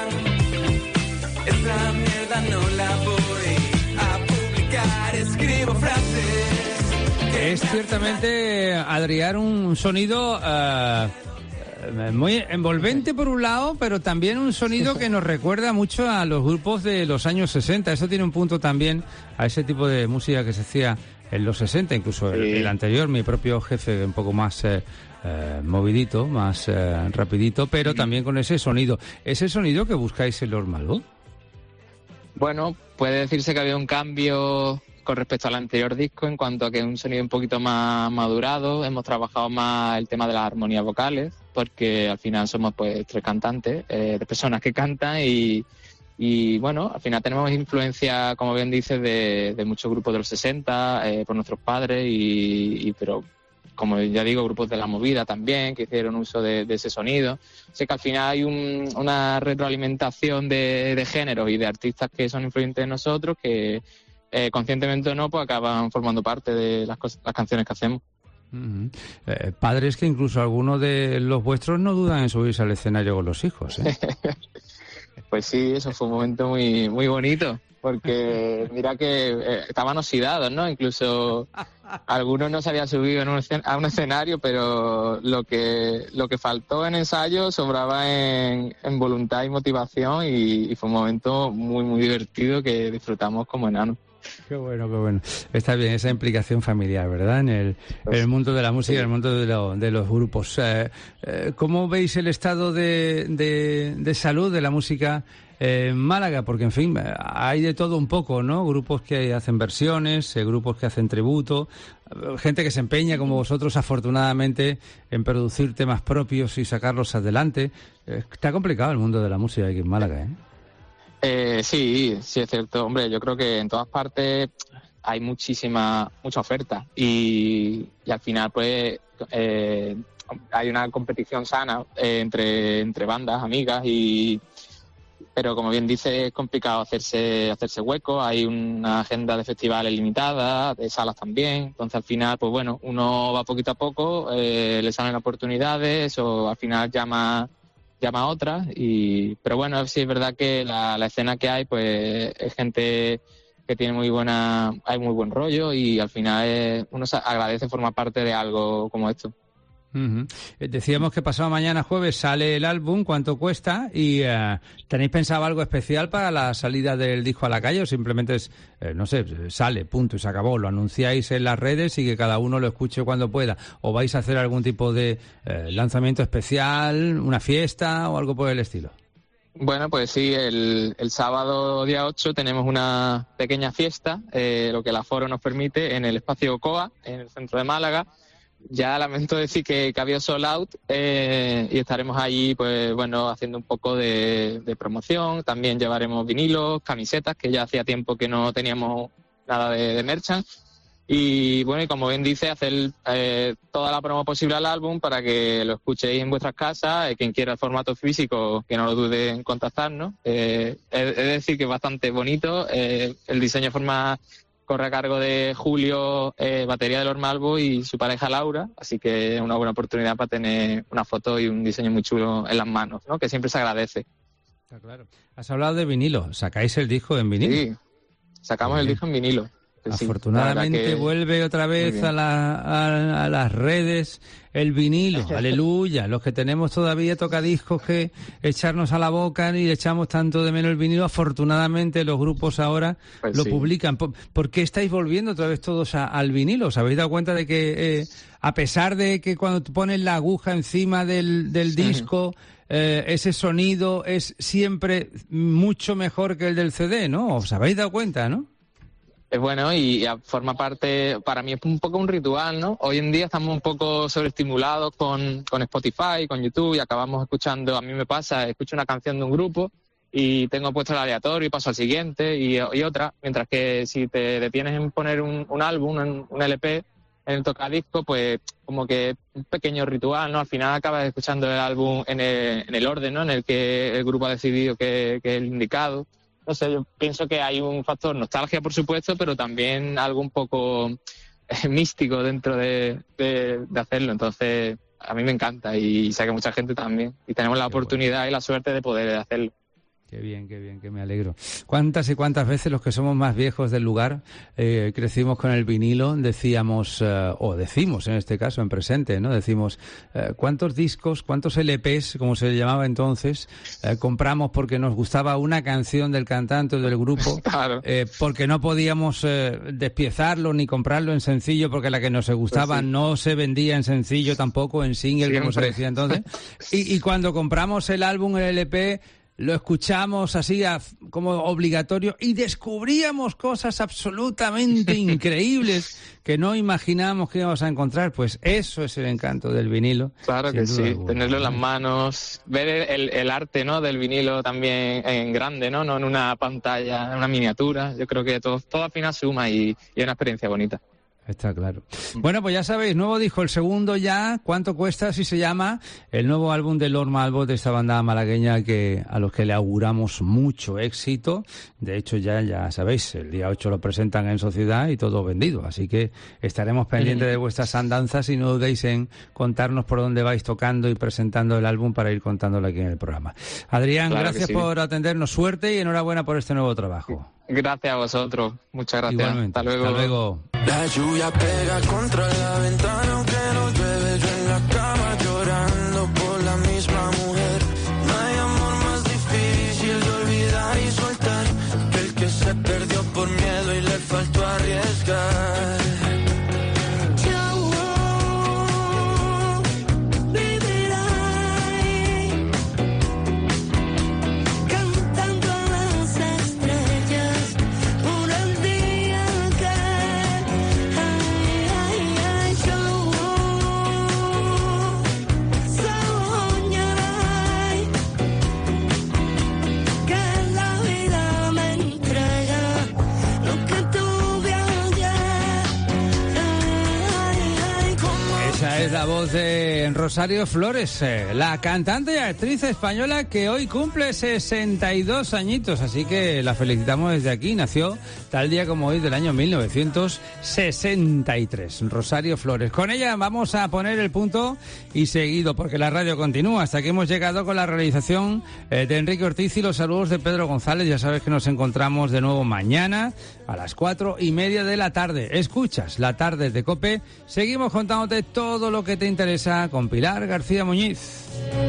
Speaker 12: Esa mierda no la voy a publicar, escribo frases.
Speaker 1: Es ciertamente, Adrián, un sonido muy envolvente por un lado, pero también un sonido que nos recuerda mucho a los grupos de los años 60. Eso tiene un punto también a ese tipo de música que se hacía en los 60, incluso el anterior, Mi propio jefe, un poco más movidito, más rapidito, pero también con ese sonido. ¿Es el sonido que buscáis en Lord Malvo?
Speaker 2: Bueno, puede decirse que ha habido un cambio con respecto al anterior disco en cuanto a que es un sonido un poquito más madurado. Hemos trabajado más el tema de las armonías vocales, porque al final somos pues 3 cantantes, de personas que cantan y bueno, al final tenemos influencia, como bien dices, de muchos grupos de los 60, por nuestros padres, pero como ya digo, grupos de la movida también, que hicieron uso de ese sonido. Sé que al final hay una retroalimentación de géneros y de artistas que son influyentes en nosotros, que conscientemente o no, pues acaban formando parte de las canciones que hacemos.
Speaker 1: Uh-huh. Padres que incluso algunos de los vuestros no dudan en subirse al escenario con los hijos, ¿eh?
Speaker 2: Pues sí, eso fue un momento muy, muy bonito, porque mira que estaban oxidados, ¿no? Incluso algunos no se habían subido a un escenario, pero lo que faltó en ensayo sobraba en voluntad y motivación, y fue un momento muy, muy divertido que disfrutamos como enanos.
Speaker 1: Qué bueno, qué bueno. Está bien esa implicación familiar, ¿verdad? En el mundo de la música, en el mundo de los grupos. ¿Cómo veis el estado de salud de la música en Málaga? Porque, en fin, hay de todo un poco, ¿no? Grupos que hacen versiones, grupos que hacen tributo, gente que se empeña, como vosotros, afortunadamente, en producir temas propios y sacarlos adelante. Está complicado el mundo de la música aquí en Málaga, ¿eh?
Speaker 2: Sí, es cierto. Hombre, yo creo que en todas partes hay mucha oferta y al final pues hay una competición sana entre bandas, amigas, pero como bien dice, es complicado hacerse hueco. Hay una agenda de festivales limitada, de salas también. Entonces al final, pues bueno, uno va poquito a poco, le salen oportunidades o al final llama a otras, pero bueno, sí es verdad que la escena que hay pues es gente que tiene hay muy buen rollo, y al final uno se agradece formar parte de algo como esto.
Speaker 1: Uh-huh. Decíamos que pasado mañana jueves sale el álbum. ¿Cuánto cuesta? ¿Y tenéis pensado algo especial para la salida del disco a la calle, o simplemente es, no sé, sale, punto y se acabó? ¿Lo anunciáis en las redes y que cada uno lo escuche cuando pueda? ¿O vais a hacer algún tipo de lanzamiento especial, una fiesta o algo por el estilo?
Speaker 2: Bueno, pues sí, el sábado día 8 tenemos una pequeña fiesta, lo que el aforo nos permite, en el espacio COA, en el centro de Málaga. Ya lamento decir que ha habido sold out, y estaremos allí pues bueno, haciendo un poco de promoción. También llevaremos vinilos, camisetas, que ya hacía tiempo que no teníamos nada de merchant. Y bueno, y como bien dice, hacer toda la promo posible al álbum para que lo escuchéis en vuestras casas. Quien quiera el formato físico, que no lo dude en contactarnos. Es decir, que es bastante bonito. El diseño corre a cargo de Julio, batería de Lord Malvo, y su pareja Laura, así que es una buena oportunidad para tener una foto y un diseño muy chulo en las manos, ¿no? Que siempre se agradece.
Speaker 1: Está claro. Has hablado de vinilo, ¿sacáis el disco en vinilo?
Speaker 2: Sí, sacamos el disco en vinilo.
Speaker 1: Afortunadamente vuelve otra vez a las redes el vinilo, aleluya. Los que tenemos todavía tocadiscos que echarnos a la boca y le echamos tanto de menos el vinilo, afortunadamente los grupos ahora lo publican. ¿Por qué estáis volviendo otra vez todos al vinilo? ¿Os habéis dado cuenta de que a pesar de que cuando pones la aguja encima del disco, ese sonido es siempre mucho mejor que el del CD, ¿no? ¿Os habéis dado cuenta, no?
Speaker 2: Es bueno, y forma parte, para mí es un poco un ritual, ¿no? Hoy en día estamos un poco sobreestimulados con Spotify, con YouTube, y acabamos escuchando, a mí me pasa, escucho una canción de un grupo y tengo puesto el aleatorio y paso al siguiente y otra, mientras que si te detienes en poner un álbum, un LP en el tocadisco, pues como que un pequeño ritual, ¿no? Al final acabas escuchando el álbum en el orden, ¿no? En el que el grupo ha decidido que es el indicado. No sé, yo pienso que hay un factor nostalgia, por supuesto, pero también algo un poco místico dentro de hacerlo. Entonces, a mí me encanta y sé que mucha gente también. Y tenemos la oportunidad y la suerte de poder hacerlo.
Speaker 1: Qué bien, que me alegro. ¿Cuántas y cuántas veces los que somos más viejos del lugar crecimos con el vinilo? Decíamos, o decimos en este caso, en presente, ¿no? Decimos, ¿cuántos discos, cuántos LPs, como se llamaba entonces, compramos porque nos gustaba una canción del cantante o del grupo? Claro. Porque no podíamos despiezarlo ni comprarlo en sencillo porque la que nos gustaba pues sí, no se vendía en sencillo tampoco, en single, siempre, como se decía entonces. Y cuando compramos el álbum, el LP... lo escuchamos así como obligatorio y descubríamos cosas absolutamente increíbles que no imaginábamos que íbamos a encontrar. Pues eso es el encanto del vinilo.
Speaker 2: Claro que sí, tenerlo en las manos, ver el arte, ¿no?, del vinilo también en grande, no en una pantalla, en una miniatura. Yo creo que todo al final suma y es una experiencia bonita.
Speaker 1: Está claro. Bueno, pues ya sabéis, nuevo disco, el segundo ya. ¿Cuánto cuesta? Así se llama el nuevo álbum de Lord Malvo, de esta banda malagueña a los que le auguramos mucho éxito. De hecho, ya sabéis, el día 8 lo presentan en Sociedad y todo vendido. Así que estaremos pendientes de vuestras andanzas y no dudéis en contarnos por dónde vais tocando y presentando el álbum para ir contándolo aquí en el programa. Adrián, claro, gracias por atendernos. Suerte y enhorabuena por este nuevo trabajo.
Speaker 2: Gracias a vosotros. Muchas gracias.
Speaker 1: Igualmente.
Speaker 2: Hasta luego.
Speaker 1: Hasta luego.
Speaker 12: La lluvia pega contra la ventana, aunque no llueve, yo en la cama llorando por la misma mujer. No hay amor más difícil de olvidar y soltar que el que se perdió por miedo y le faltó arriesgar.
Speaker 1: Es la voz de Rosario Flores, la cantante y actriz española que hoy cumple 62 añitos, así que la felicitamos desde aquí. Nació tal día como hoy del año 1963, Rosario Flores. Con ella vamos a poner el punto y seguido, porque la radio continúa. Hasta que hemos llegado con la realización de Enrique Ortiz y los saludos de Pedro González. Ya sabes que nos encontramos de nuevo mañana a las 4:30 de la tarde. Escuchas La Tarde de COPE. Seguimos contándote todo lo que te interesa con Pilar García Muñiz.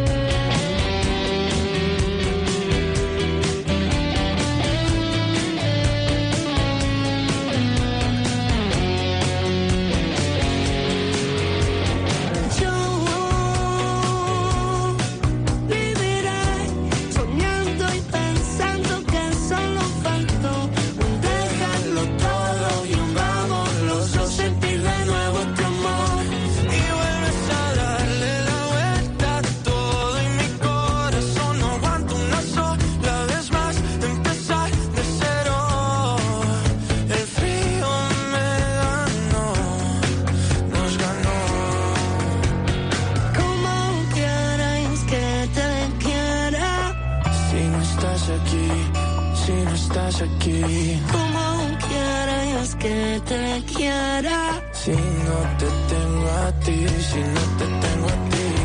Speaker 12: Aquí, como quieres que te quiera. Si no te tengo a ti, si no te tengo a ti.